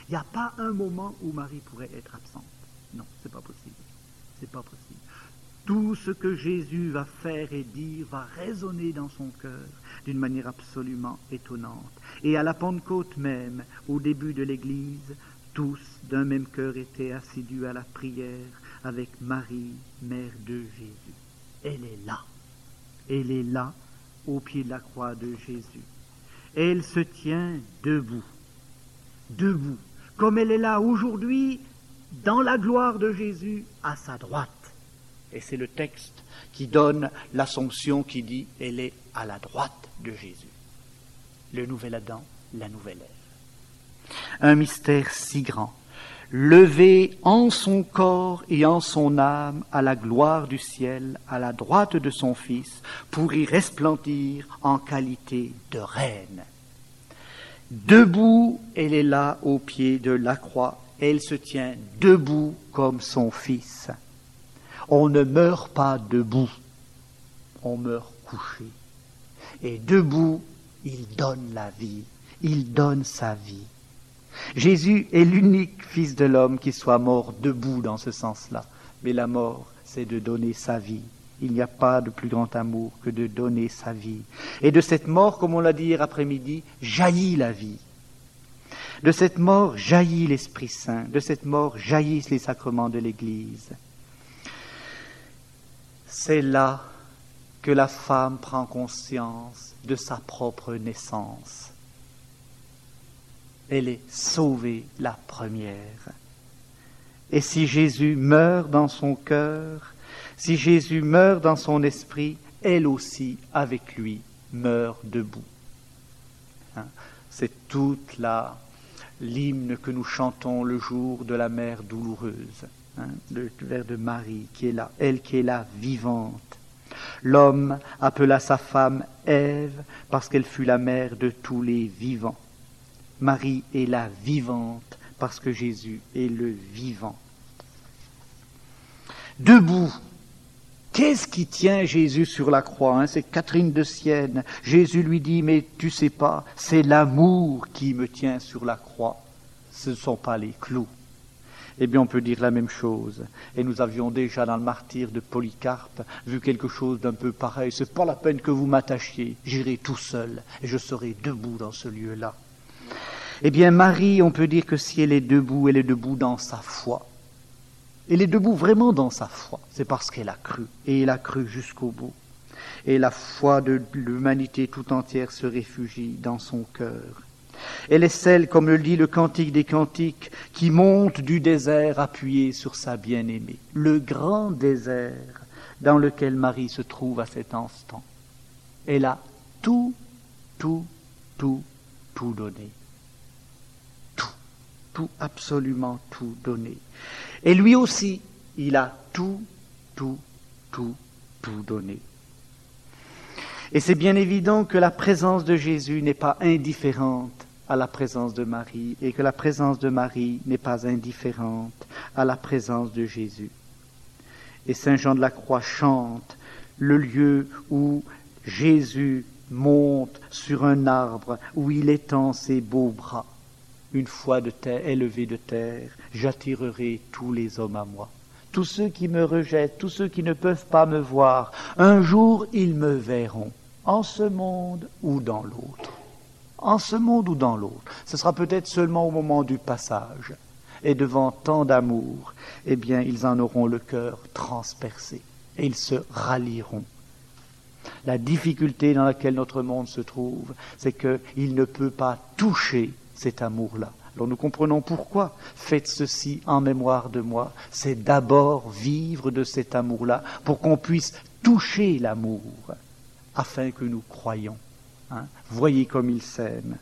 Speaker 2: Il n'y a pas un moment où Marie pourrait être absente. Non, c'est pas possible. C'est pas possible. Tout ce que Jésus va faire et dire va résonner dans son cœur d'une manière absolument étonnante. Et à la Pentecôte même, au début de l'Église, tous d'un même cœur étaient assidus à la prière avec Marie, mère de Jésus. Elle est là. Elle est là, au pied de la croix de Jésus. Elle se tient debout. Debout. Comme elle est là aujourd'hui, dans la gloire de Jésus, à sa droite. Et c'est le texte qui donne l'Assomption qui dit « elle est à la droite de Jésus ». Le nouvel Adam, la nouvelle Ève. Un mystère si grand, levé en son corps et en son âme à la gloire du ciel, à la droite de son Fils, pour y resplendir en qualité de reine. Debout, elle est là au pied de la croix. Elle se tient debout comme son Fils. On ne meurt pas debout, on meurt couché. Et debout, il donne la vie, il donne sa vie. Jésus est l'unique Fils de l'homme qui soit mort debout dans ce sens-là. Mais la mort, c'est de donner sa vie. Il n'y a pas de plus grand amour que de donner sa vie. Et de cette mort, comme on l'a dit hier après-midi, jaillit la vie. De cette mort jaillit l'Esprit Saint. De cette mort jaillissent les sacrements de l'Église. C'est là que la femme prend conscience de sa propre naissance. Elle est sauvée la première. Et si Jésus meurt dans son cœur, si Jésus meurt dans son esprit, elle aussi, avec lui, meurt debout. Hein? C'est toute la, l'hymne que nous chantons le jour de la mère douloureuse. Hein, le vers de Marie qui est là, elle qui est là vivante. L'homme appela sa femme Ève parce qu'elle fut la mère de tous les vivants. Marie est la vivante parce que Jésus est le vivant. Debout, qu'est-ce qui tient Jésus sur la croix, hein? C'est Catherine de Sienne. Jésus lui dit, mais tu sais pas, c'est l'amour qui me tient sur la croix. Ce ne sont pas les clous. Eh bien, on peut dire la même chose. Et nous avions déjà, dans le martyre de Polycarpe, vu quelque chose d'un peu pareil. C'est pas la peine que vous m'attachiez. J'irai tout seul et je serai debout dans ce lieu-là. Eh bien, Marie, on peut dire que si elle est debout, elle est debout dans sa foi. Elle est debout vraiment dans sa foi. C'est parce qu'elle a cru. Et elle a cru jusqu'au bout. Et la foi de l'humanité tout entière se réfugie dans son cœur. Elle est celle, comme le dit le Cantique des Cantiques, qui monte du désert appuyée sur sa bien-aimée. Le grand désert dans lequel Marie se trouve à cet instant. Elle a tout, tout, tout, tout donné. Tout, tout, absolument tout donné. Et lui aussi, il a tout, tout, tout, tout donné. Et c'est bien évident que la présence de Jésus n'est pas indifférente à la présence de Marie, et que la présence de Marie n'est pas indifférente à la présence de Jésus. Et Saint Jean de la Croix chante le lieu où Jésus monte sur un arbre, où il étend ses beaux bras. Une fois de terre, élevé de terre, j'attirerai tous les hommes à moi. Tous ceux qui me rejettent, tous ceux qui ne peuvent pas me voir, un jour ils me verront, en ce monde ou dans l'autre. En ce monde ou dans l'autre. Ce sera peut-être seulement au moment du passage. Et devant tant d'amour, eh bien, ils en auront le cœur transpercé. Et ils se rallieront. La difficulté dans laquelle notre monde se trouve, c'est qu'il ne peut pas toucher cet amour-là. Alors nous comprenons pourquoi. Faites ceci en mémoire de moi. C'est d'abord vivre de cet amour-là pour qu'on puisse toucher l'amour, afin que nous croyions. Hein? Voyez comme il s'aime.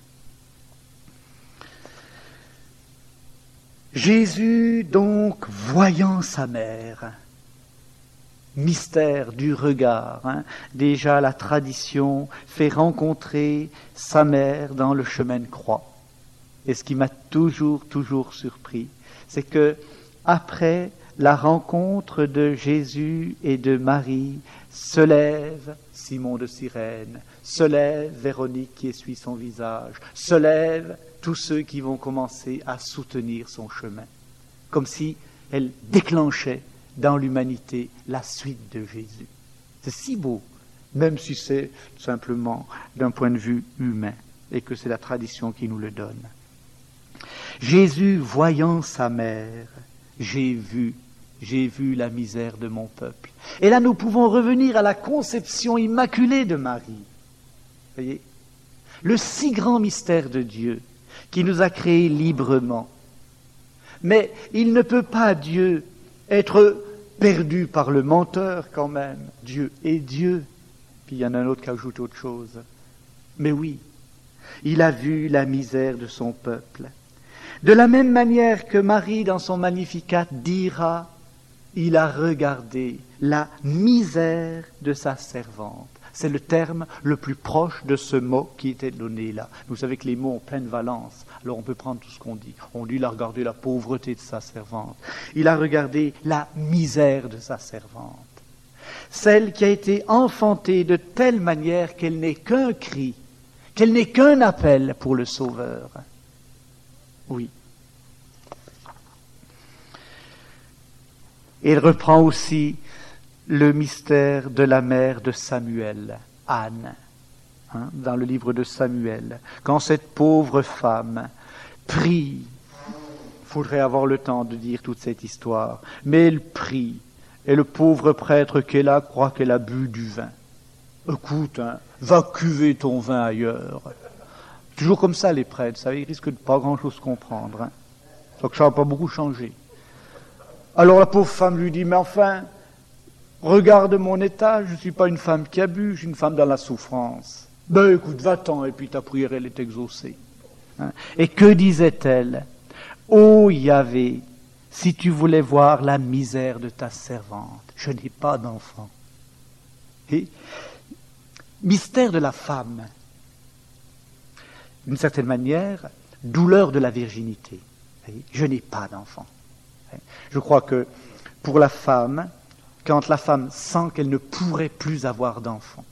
Speaker 2: Jésus, donc, voyant sa mère, mystère du regard, hein? Déjà la tradition fait rencontrer sa mère dans le chemin de croix. Et ce qui m'a toujours, toujours surpris, c'est que après la rencontre de Jésus et de Marie Se lève Simon de Cyrène, se lève Véronique qui essuie son visage, se lèvent tous ceux qui vont commencer à soutenir son chemin, comme si elle déclenchait dans l'humanité la suite de Jésus. C'est si beau, même si c'est simplement d'un point de vue humain, et que c'est la tradition qui nous le donne. Jésus, voyant sa mère, j'ai vu, j'ai vu la misère de mon peuple. Et là, nous pouvons revenir à la conception immaculée de Marie. Voyez, le si grand mystère de Dieu qui nous a créés librement. Mais il ne peut pas, Dieu, être perdu par le menteur quand même. Dieu est Dieu. Puis il y en a un autre qui ajoute autre chose. Mais oui, il a vu la misère de son peuple. De la même manière que Marie, dans son Magnificat, dira, il a regardé la misère de sa servante. C'est le terme le plus proche de ce mot qui était donné là. Vous savez que les mots ont pleine valence, alors on peut prendre tout ce qu'on dit. On dit, il a regardé la pauvreté de sa servante. Il a regardé la misère de sa servante. Celle qui a été enfantée de telle manière qu'elle n'est qu'un cri, qu'elle n'est qu'un appel pour le Sauveur. Oui. Et il reprend aussi le mystère de la mère de Samuel, Anne, hein, dans le livre de Samuel. Quand cette pauvre femme prie, il faudrait avoir le temps de dire toute cette histoire, mais elle prie, et le pauvre prêtre qu'elle a croit qu'elle a bu du vin. Écoute, hein, va cuver ton vin ailleurs. Toujours comme ça les prêtres, vous savez, ils risquent de pas grand-chose comprendre. Hein. Donc ça n'a pas beaucoup changé. Alors la pauvre femme lui dit, mais enfin, regarde mon état, je ne suis pas une femme qui a bu, je suis une femme dans la souffrance. Ben écoute, va-t'en, et puis ta prière, elle est exaucée. Hein. Et que disait-elle? Ô Yahvé, si tu voulais voir la misère de ta servante, je n'ai pas d'enfant. Et mystère de la femme, d'une certaine manière, douleur de la virginité. Je n'ai pas d'enfant. Je crois que pour la femme, quand la femme sent qu'elle ne pourrait plus avoir d'enfant,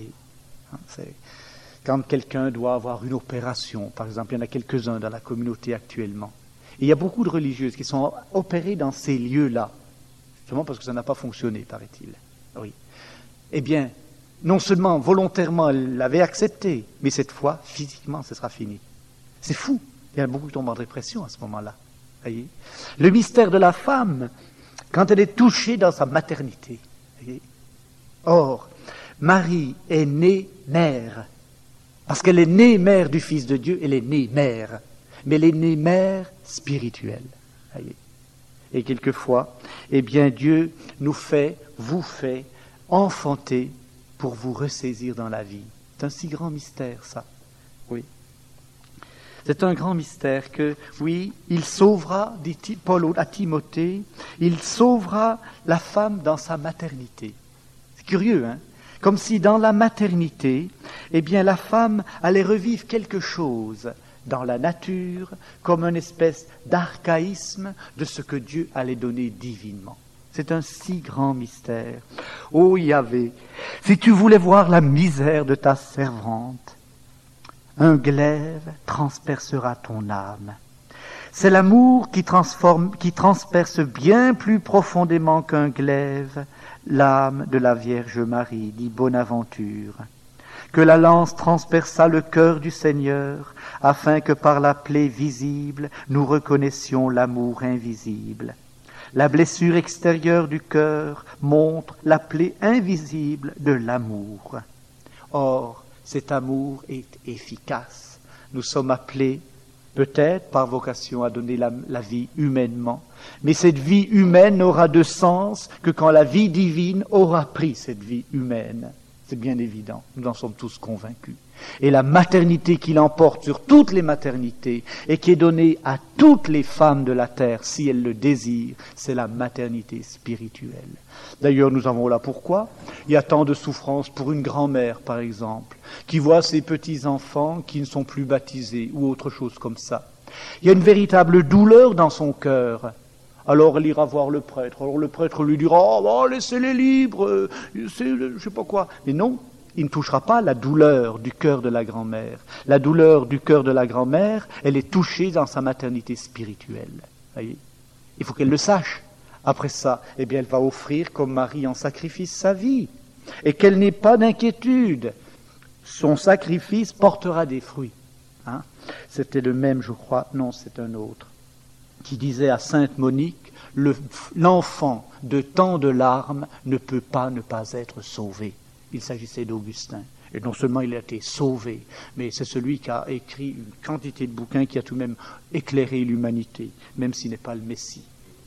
Speaker 2: c'est quand quelqu'un doit avoir une opération, par exemple, il y en a quelques-uns dans la communauté actuellement, et il y a beaucoup de religieuses qui sont opérées dans ces lieux-là, justement parce que ça n'a pas fonctionné, paraît-il. Oui. Eh bien, non seulement volontairement elle l'avait accepté, mais cette fois, physiquement, ce sera fini. C'est fou. Il y en a beaucoup qui tombent en dépression à ce moment-là. Voyez, le mystère de la femme, quand elle est touchée dans sa maternité. Voyez. Or, Marie est née mère. Parce qu'elle est née mère du Fils de Dieu, elle est née mère. Mais elle est née mère spirituelle. Voyez. Et quelquefois, eh bien, Dieu nous fait, vous fait, enfanter pour vous ressaisir dans la vie. C'est un si grand mystère, ça. Oui. C'est un grand mystère que, oui, il sauvera, dit Paul à Timothée, il sauvera la femme dans sa maternité. C'est curieux, hein? Comme si dans la maternité, eh bien, la femme allait revivre quelque chose dans la nature, comme une espèce d'archaïsme de ce que Dieu allait donner divinement. C'est un si grand mystère. Ô Yahvé, si tu voulais voir la misère de ta servante, un glaive transpercera ton âme. C'est l'amour qui transforme, qui transperce bien plus profondément qu'un glaive l'âme de la Vierge Marie, dit Bonaventure. Que la lance transperça le cœur du Seigneur, afin que par la plaie visible, nous reconnaissions l'amour invisible. La blessure extérieure du cœur montre la plaie invisible de l'amour. Or, cet amour est efficace. Nous sommes appelés, peut-être par vocation, à donner la, la vie humainement, mais cette vie humaine n'aura de sens que quand la vie divine aura pris cette vie humaine. C'est bien évident, nous en sommes tous convaincus. Et la maternité qui l'emporte sur toutes les maternités et qui est donnée à toutes les femmes de la terre, si elles le désirent, c'est la maternité spirituelle. D'ailleurs, nous avons là pourquoi. Il y a tant de souffrances pour une grand-mère, par exemple, qui voit ses petits-enfants qui ne sont plus baptisés ou autre chose comme ça. Il y a une véritable douleur dans son cœur. Alors elle ira voir le prêtre. Alors le prêtre lui dira « Oh, oh laissez-les libres, euh, c'est, je sais pas quoi. » Mais non, il ne touchera pas la douleur du cœur de la grand-mère. La douleur du cœur de la grand-mère, elle est touchée dans sa maternité spirituelle. Voyez ? Il faut qu'elle le sache. Après ça, eh bien, elle va offrir comme Marie en sacrifice sa vie. Et qu'elle n'ait pas d'inquiétude. Son sacrifice portera des fruits. Hein ? C'était le même, je crois, non, c'est un autre, qui disait à Sainte Monique, le, l'enfant de tant de larmes ne peut pas ne pas être sauvé. Il s'agissait d'Augustin. Et non seulement il a été sauvé, mais c'est celui qui a écrit une quantité de bouquins qui a tout de même éclairé l'humanité, même s'il n'est pas le Messie.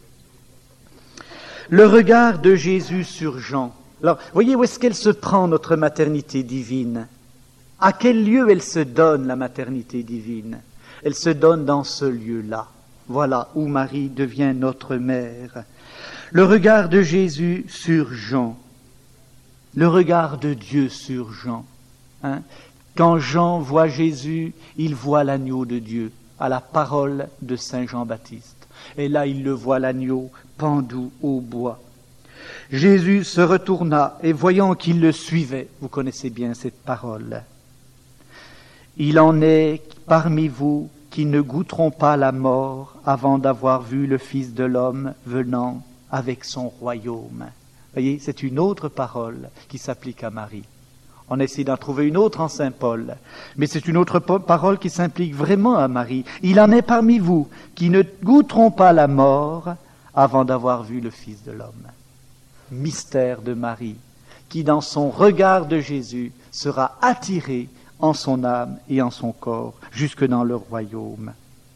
Speaker 2: Le regard de Jésus sur Jean. Alors, voyez où est-ce qu'elle se prend, notre maternité divine ? À quel lieu elle se donne, la maternité divine ? Elle se donne dans ce lieu-là. Voilà où Marie devient notre mère. Le regard de Jésus sur Jean. Le regard de Dieu sur Jean. Hein? Quand Jean voit Jésus, il voit l'agneau de Dieu, à la parole de Saint Jean-Baptiste. Et là, il le voit, l'agneau, pendu au bois. Jésus se retourna, et voyant qu'il le suivait, vous connaissez bien cette parole, il en est parmi vous qui ne goûteront pas la mort avant d'avoir vu le Fils de l'homme venant avec son royaume. Voyez, c'est une autre parole qui s'applique à Marie. On essaie d'en trouver une autre en Saint Paul, mais c'est une autre parole qui s'implique vraiment à Marie. Il en est parmi vous qui ne goûteront pas la mort avant d'avoir vu le Fils de l'homme. Mystère de Marie, qui dans son regard de Jésus sera attiré en son âme et en son corps, jusque dans le royaume.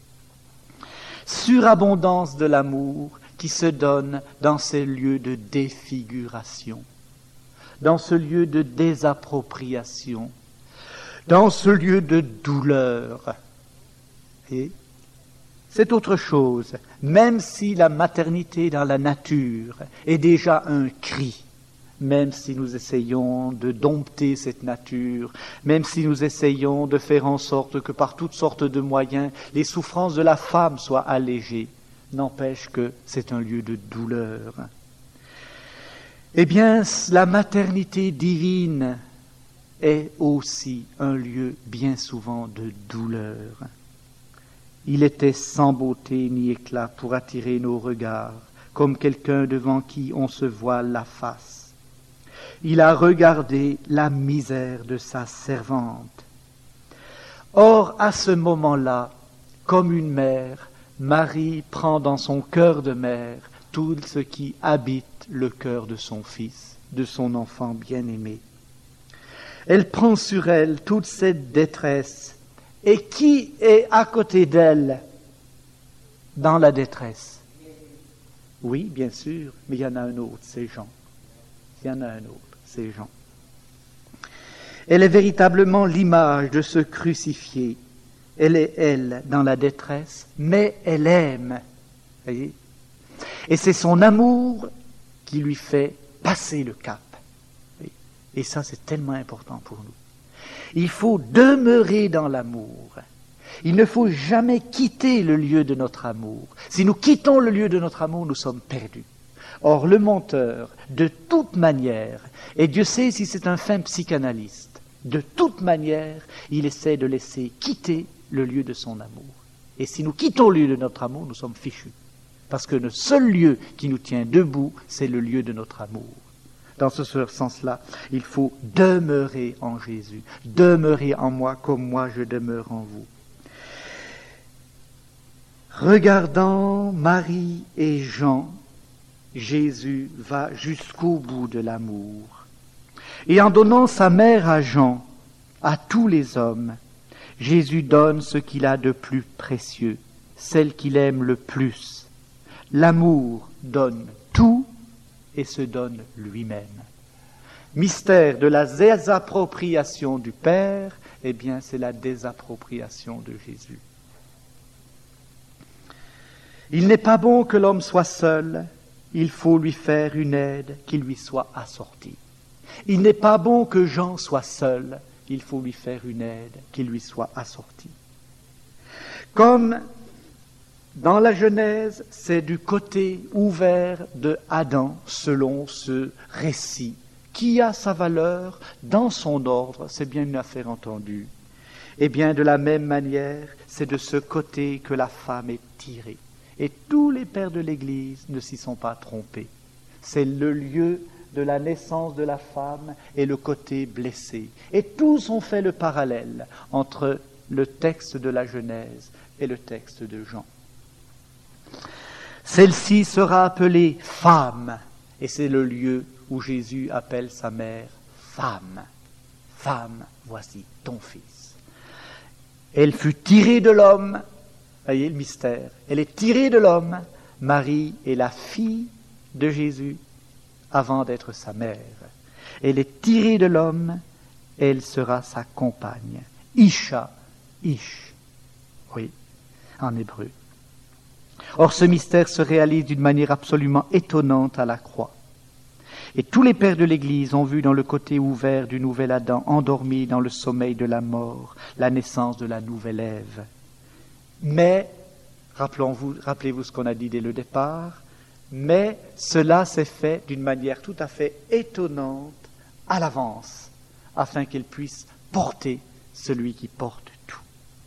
Speaker 2: Surabondance de l'amour qui se donne dans ces lieux de défiguration, dans ce lieu de désappropriation, dans ce lieu de douleur. Et c'est autre chose, même si la maternité dans la nature est déjà un cri, même si nous essayons de dompter cette nature, même si nous essayons de faire en sorte que par toutes sortes de moyens, les souffrances de la femme soient allégées, n'empêche que c'est un lieu de douleur. Eh bien, la maternité divine est aussi un lieu bien souvent de douleur. Il était sans beauté ni éclat pour attirer nos regards, comme quelqu'un devant qui on se voile la face. Il a regardé la misère de sa servante. Or, à ce moment-là, comme une mère, Marie prend dans son cœur de mère tout ce qui habite le cœur de son fils, de son enfant bien-aimé. Elle prend sur elle toute cette détresse. Et qui est à côté d'elle dans la détresse? Oui, bien sûr, mais il y en a un autre, c'est Jean. Il y en a un autre, c'est Jean. Elle est véritablement l'image de ce crucifié. Elle est, elle, dans la détresse, mais elle aime. Voyez? Et c'est son amour qui lui fait passer le cap. Et ça, c'est tellement important pour nous. Il faut demeurer dans l'amour. Il ne faut jamais quitter le lieu de notre amour. Si nous quittons le lieu de notre amour, nous sommes perdus. Or, le menteur, de toute manière, et Dieu sait si c'est un fin psychanalyste, de toute manière, il essaie de laisser quitter le lieu de son amour. Et si nous quittons le lieu de notre amour, nous sommes fichus. Parce que le seul lieu qui nous tient debout, c'est le lieu de notre amour. Dans ce sens-là, il faut demeurer en Jésus, demeurer en moi comme moi je demeure en vous. Regardant Marie et Jean, Jésus va jusqu'au bout de l'amour. Et en donnant sa mère à Jean, à tous les hommes, Jésus donne ce qu'il a de plus précieux, celle qu'il aime le plus. L'amour donne tout et se donne lui-même. Mystère de la désappropriation du Père, eh bien c'est la désappropriation de Jésus. Il n'est pas bon que l'homme soit seul, il faut lui faire une aide qui lui soit assortie. Il n'est pas bon que Jean soit seul, il faut lui faire une aide qui lui soit assortie. Comme Dans la Genèse, c'est du côté ouvert de Adam, selon ce récit, qui a sa valeur dans son ordre, c'est bien une affaire entendue. Et bien de la même manière, c'est de ce côté que la femme est tirée. Et tous les pères de l'Église ne s'y sont pas trompés. C'est le lieu de la naissance de la femme et le côté blessé. Et tous ont fait le parallèle entre le texte de la Genèse et le texte de Jean. Celle-ci sera appelée femme, et c'est le lieu où Jésus appelle sa mère femme. Femme, voici ton fils. Elle fut tirée de l'homme, voyez le mystère, elle est tirée de l'homme. Marie est la fille de Jésus avant d'être sa mère. Elle est tirée de l'homme, elle sera sa compagne. Isha, Ish, oui, en hébreu. Or, ce mystère se réalise d'une manière absolument étonnante à la croix. Et tous les pères de l'Église ont vu dans le côté ouvert du nouvel Adam, endormi dans le sommeil de la mort, la naissance de la nouvelle Ève. Mais, rappelons-vous, rappelez-vous ce qu'on a dit dès le départ, mais cela s'est fait d'une manière tout à fait étonnante à l'avance, afin qu'elle puisse porter celui qui porte tout.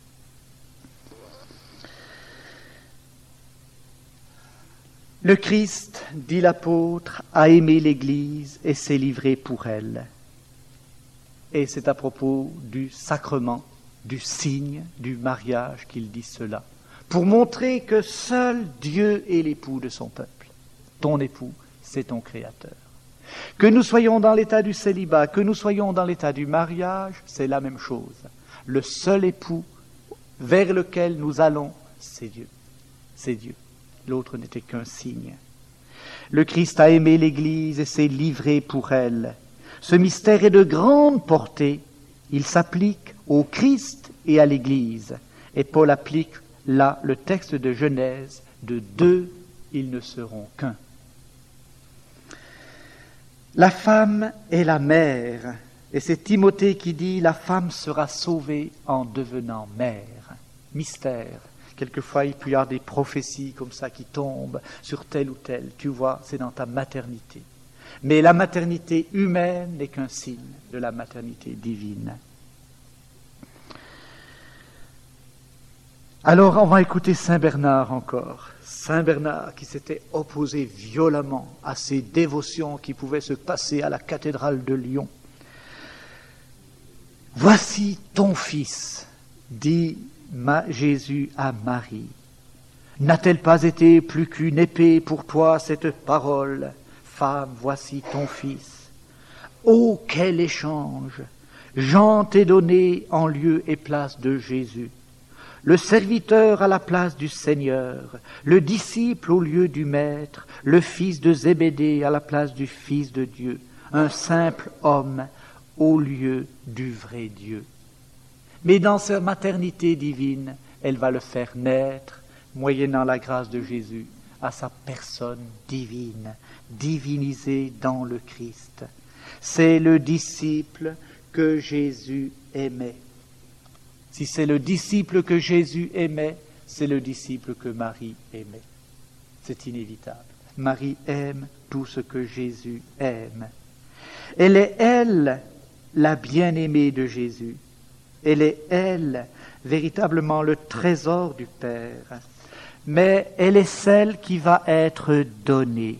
Speaker 2: Le Christ, dit l'apôtre, a aimé l'Église et s'est livré pour elle. Et c'est à propos du sacrement, du signe, du mariage qu'il dit cela, pour montrer que seul Dieu est l'époux de son peuple. Ton époux, c'est ton Créateur. Que nous soyons dans l'état du célibat, que nous soyons dans l'état du mariage, c'est la même chose. Le seul époux vers lequel nous allons, c'est Dieu. C'est Dieu. L'autre n'était qu'un signe. Le Christ a aimé l'Église et s'est livré pour elle. Ce mystère est de grande portée. Il s'applique au Christ et à l'Église. Et Paul applique là le texte de Genèse, de deux, ils ne seront qu'un. La femme est la mère, et c'est Timothée qui dit « La femme sera sauvée en devenant mère ». Mystère. Quelquefois, il peut y avoir des prophéties comme ça qui tombent sur tel ou tel. Tu vois, c'est dans ta maternité. Mais la maternité humaine n'est qu'un signe de la maternité divine. Alors, on va écouter Saint Bernard encore. Saint Bernard qui s'était opposé violemment à ces dévotions qui pouvaient se passer à la cathédrale de Lyon. « Voici ton fils, dit Ma Jésus à Marie. N'a-t-elle pas été plus qu'une épée pour toi cette parole? Femme, voici ton fils. Oh, quel échange! Jean t'est donné en lieu et place de Jésus. Le serviteur à la place du Seigneur, le disciple au lieu du Maître, le fils de Zébédée à la place du Fils de Dieu, un simple homme au lieu du vrai Dieu. Mais dans sa maternité divine, elle va le faire naître, moyennant la grâce de Jésus, à sa personne divine, divinisée dans le Christ. C'est le disciple que Jésus aimait. Si c'est le disciple que Jésus aimait, c'est le disciple que Marie aimait. C'est inévitable. Marie aime tout ce que Jésus aime. Elle est, elle, la bien-aimée de Jésus. Elle est, elle, véritablement le trésor du Père. Mais elle est celle qui va être donnée.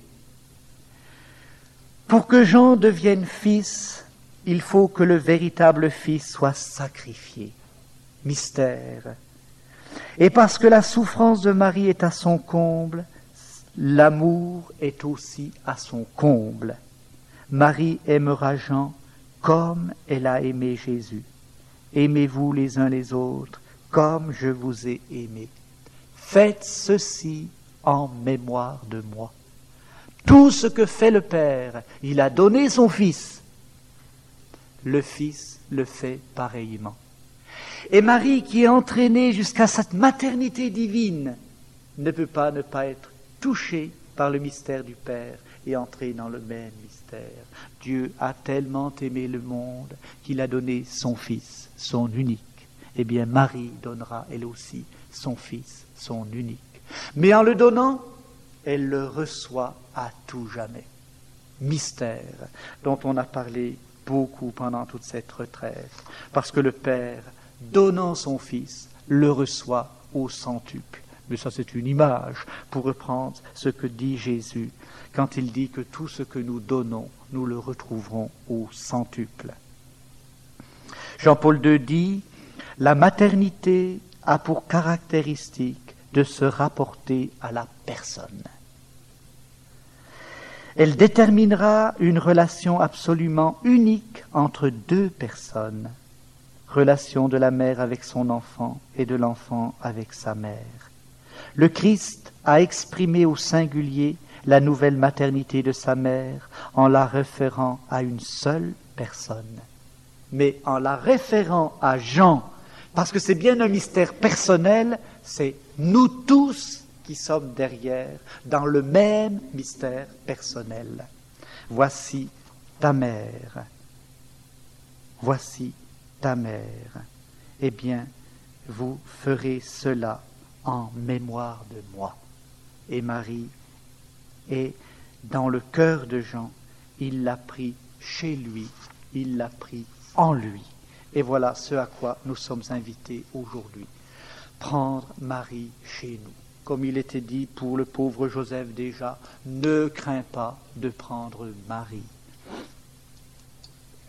Speaker 2: Pour que Jean devienne fils, il faut que le véritable fils soit sacrifié. Mystère. Et parce que la souffrance de Marie est à son comble, l'amour est aussi à son comble. Marie aimera Jean comme elle a aimé Jésus. Aimez-vous les uns les autres comme je vous ai aimé. Faites ceci en mémoire de moi. Tout ce que fait le Père, il a donné son Fils. Le Fils le fait pareillement. Et Marie, qui est entraînée jusqu'à cette maternité divine, ne peut pas ne pas être touchée par le mystère du Père et entrer dans le même mystère. Dieu a tellement aimé le monde qu'il a donné son Fils, son unique. Eh bien, Marie donnera elle aussi son Fils, son unique. Mais en le donnant, elle le reçoit à tout jamais. Mystère dont on a parlé beaucoup pendant toute cette retraite, parce que le Père, donnant son Fils, le reçoit au centuple. Mais ça, c'est une image pour reprendre ce que dit Jésus quand il dit que tout ce que nous donnons, nous le retrouverons au centuple. Jean-Paul deux dit « La maternité a pour caractéristique de se rapporter à la personne. Elle déterminera une relation absolument unique entre deux personnes, relation de la mère avec son enfant et de l'enfant avec sa mère. Le Christ a exprimé au singulier la nouvelle maternité de sa mère en la référant à une seule personne, mais en la référant à Jean, parce que c'est bien un mystère personnel, c'est nous tous qui sommes derrière, dans le même mystère personnel. Voici ta mère. Voici ta mère. Eh bien, vous ferez cela en mémoire de moi. Et Marie est dans le cœur de Jean. Il l'a pris chez lui, il l'a pris en lui. Et voilà ce à quoi nous sommes invités aujourd'hui. Prendre Marie chez nous. Comme il était dit pour le pauvre Joseph déjà, ne crains pas de prendre Marie.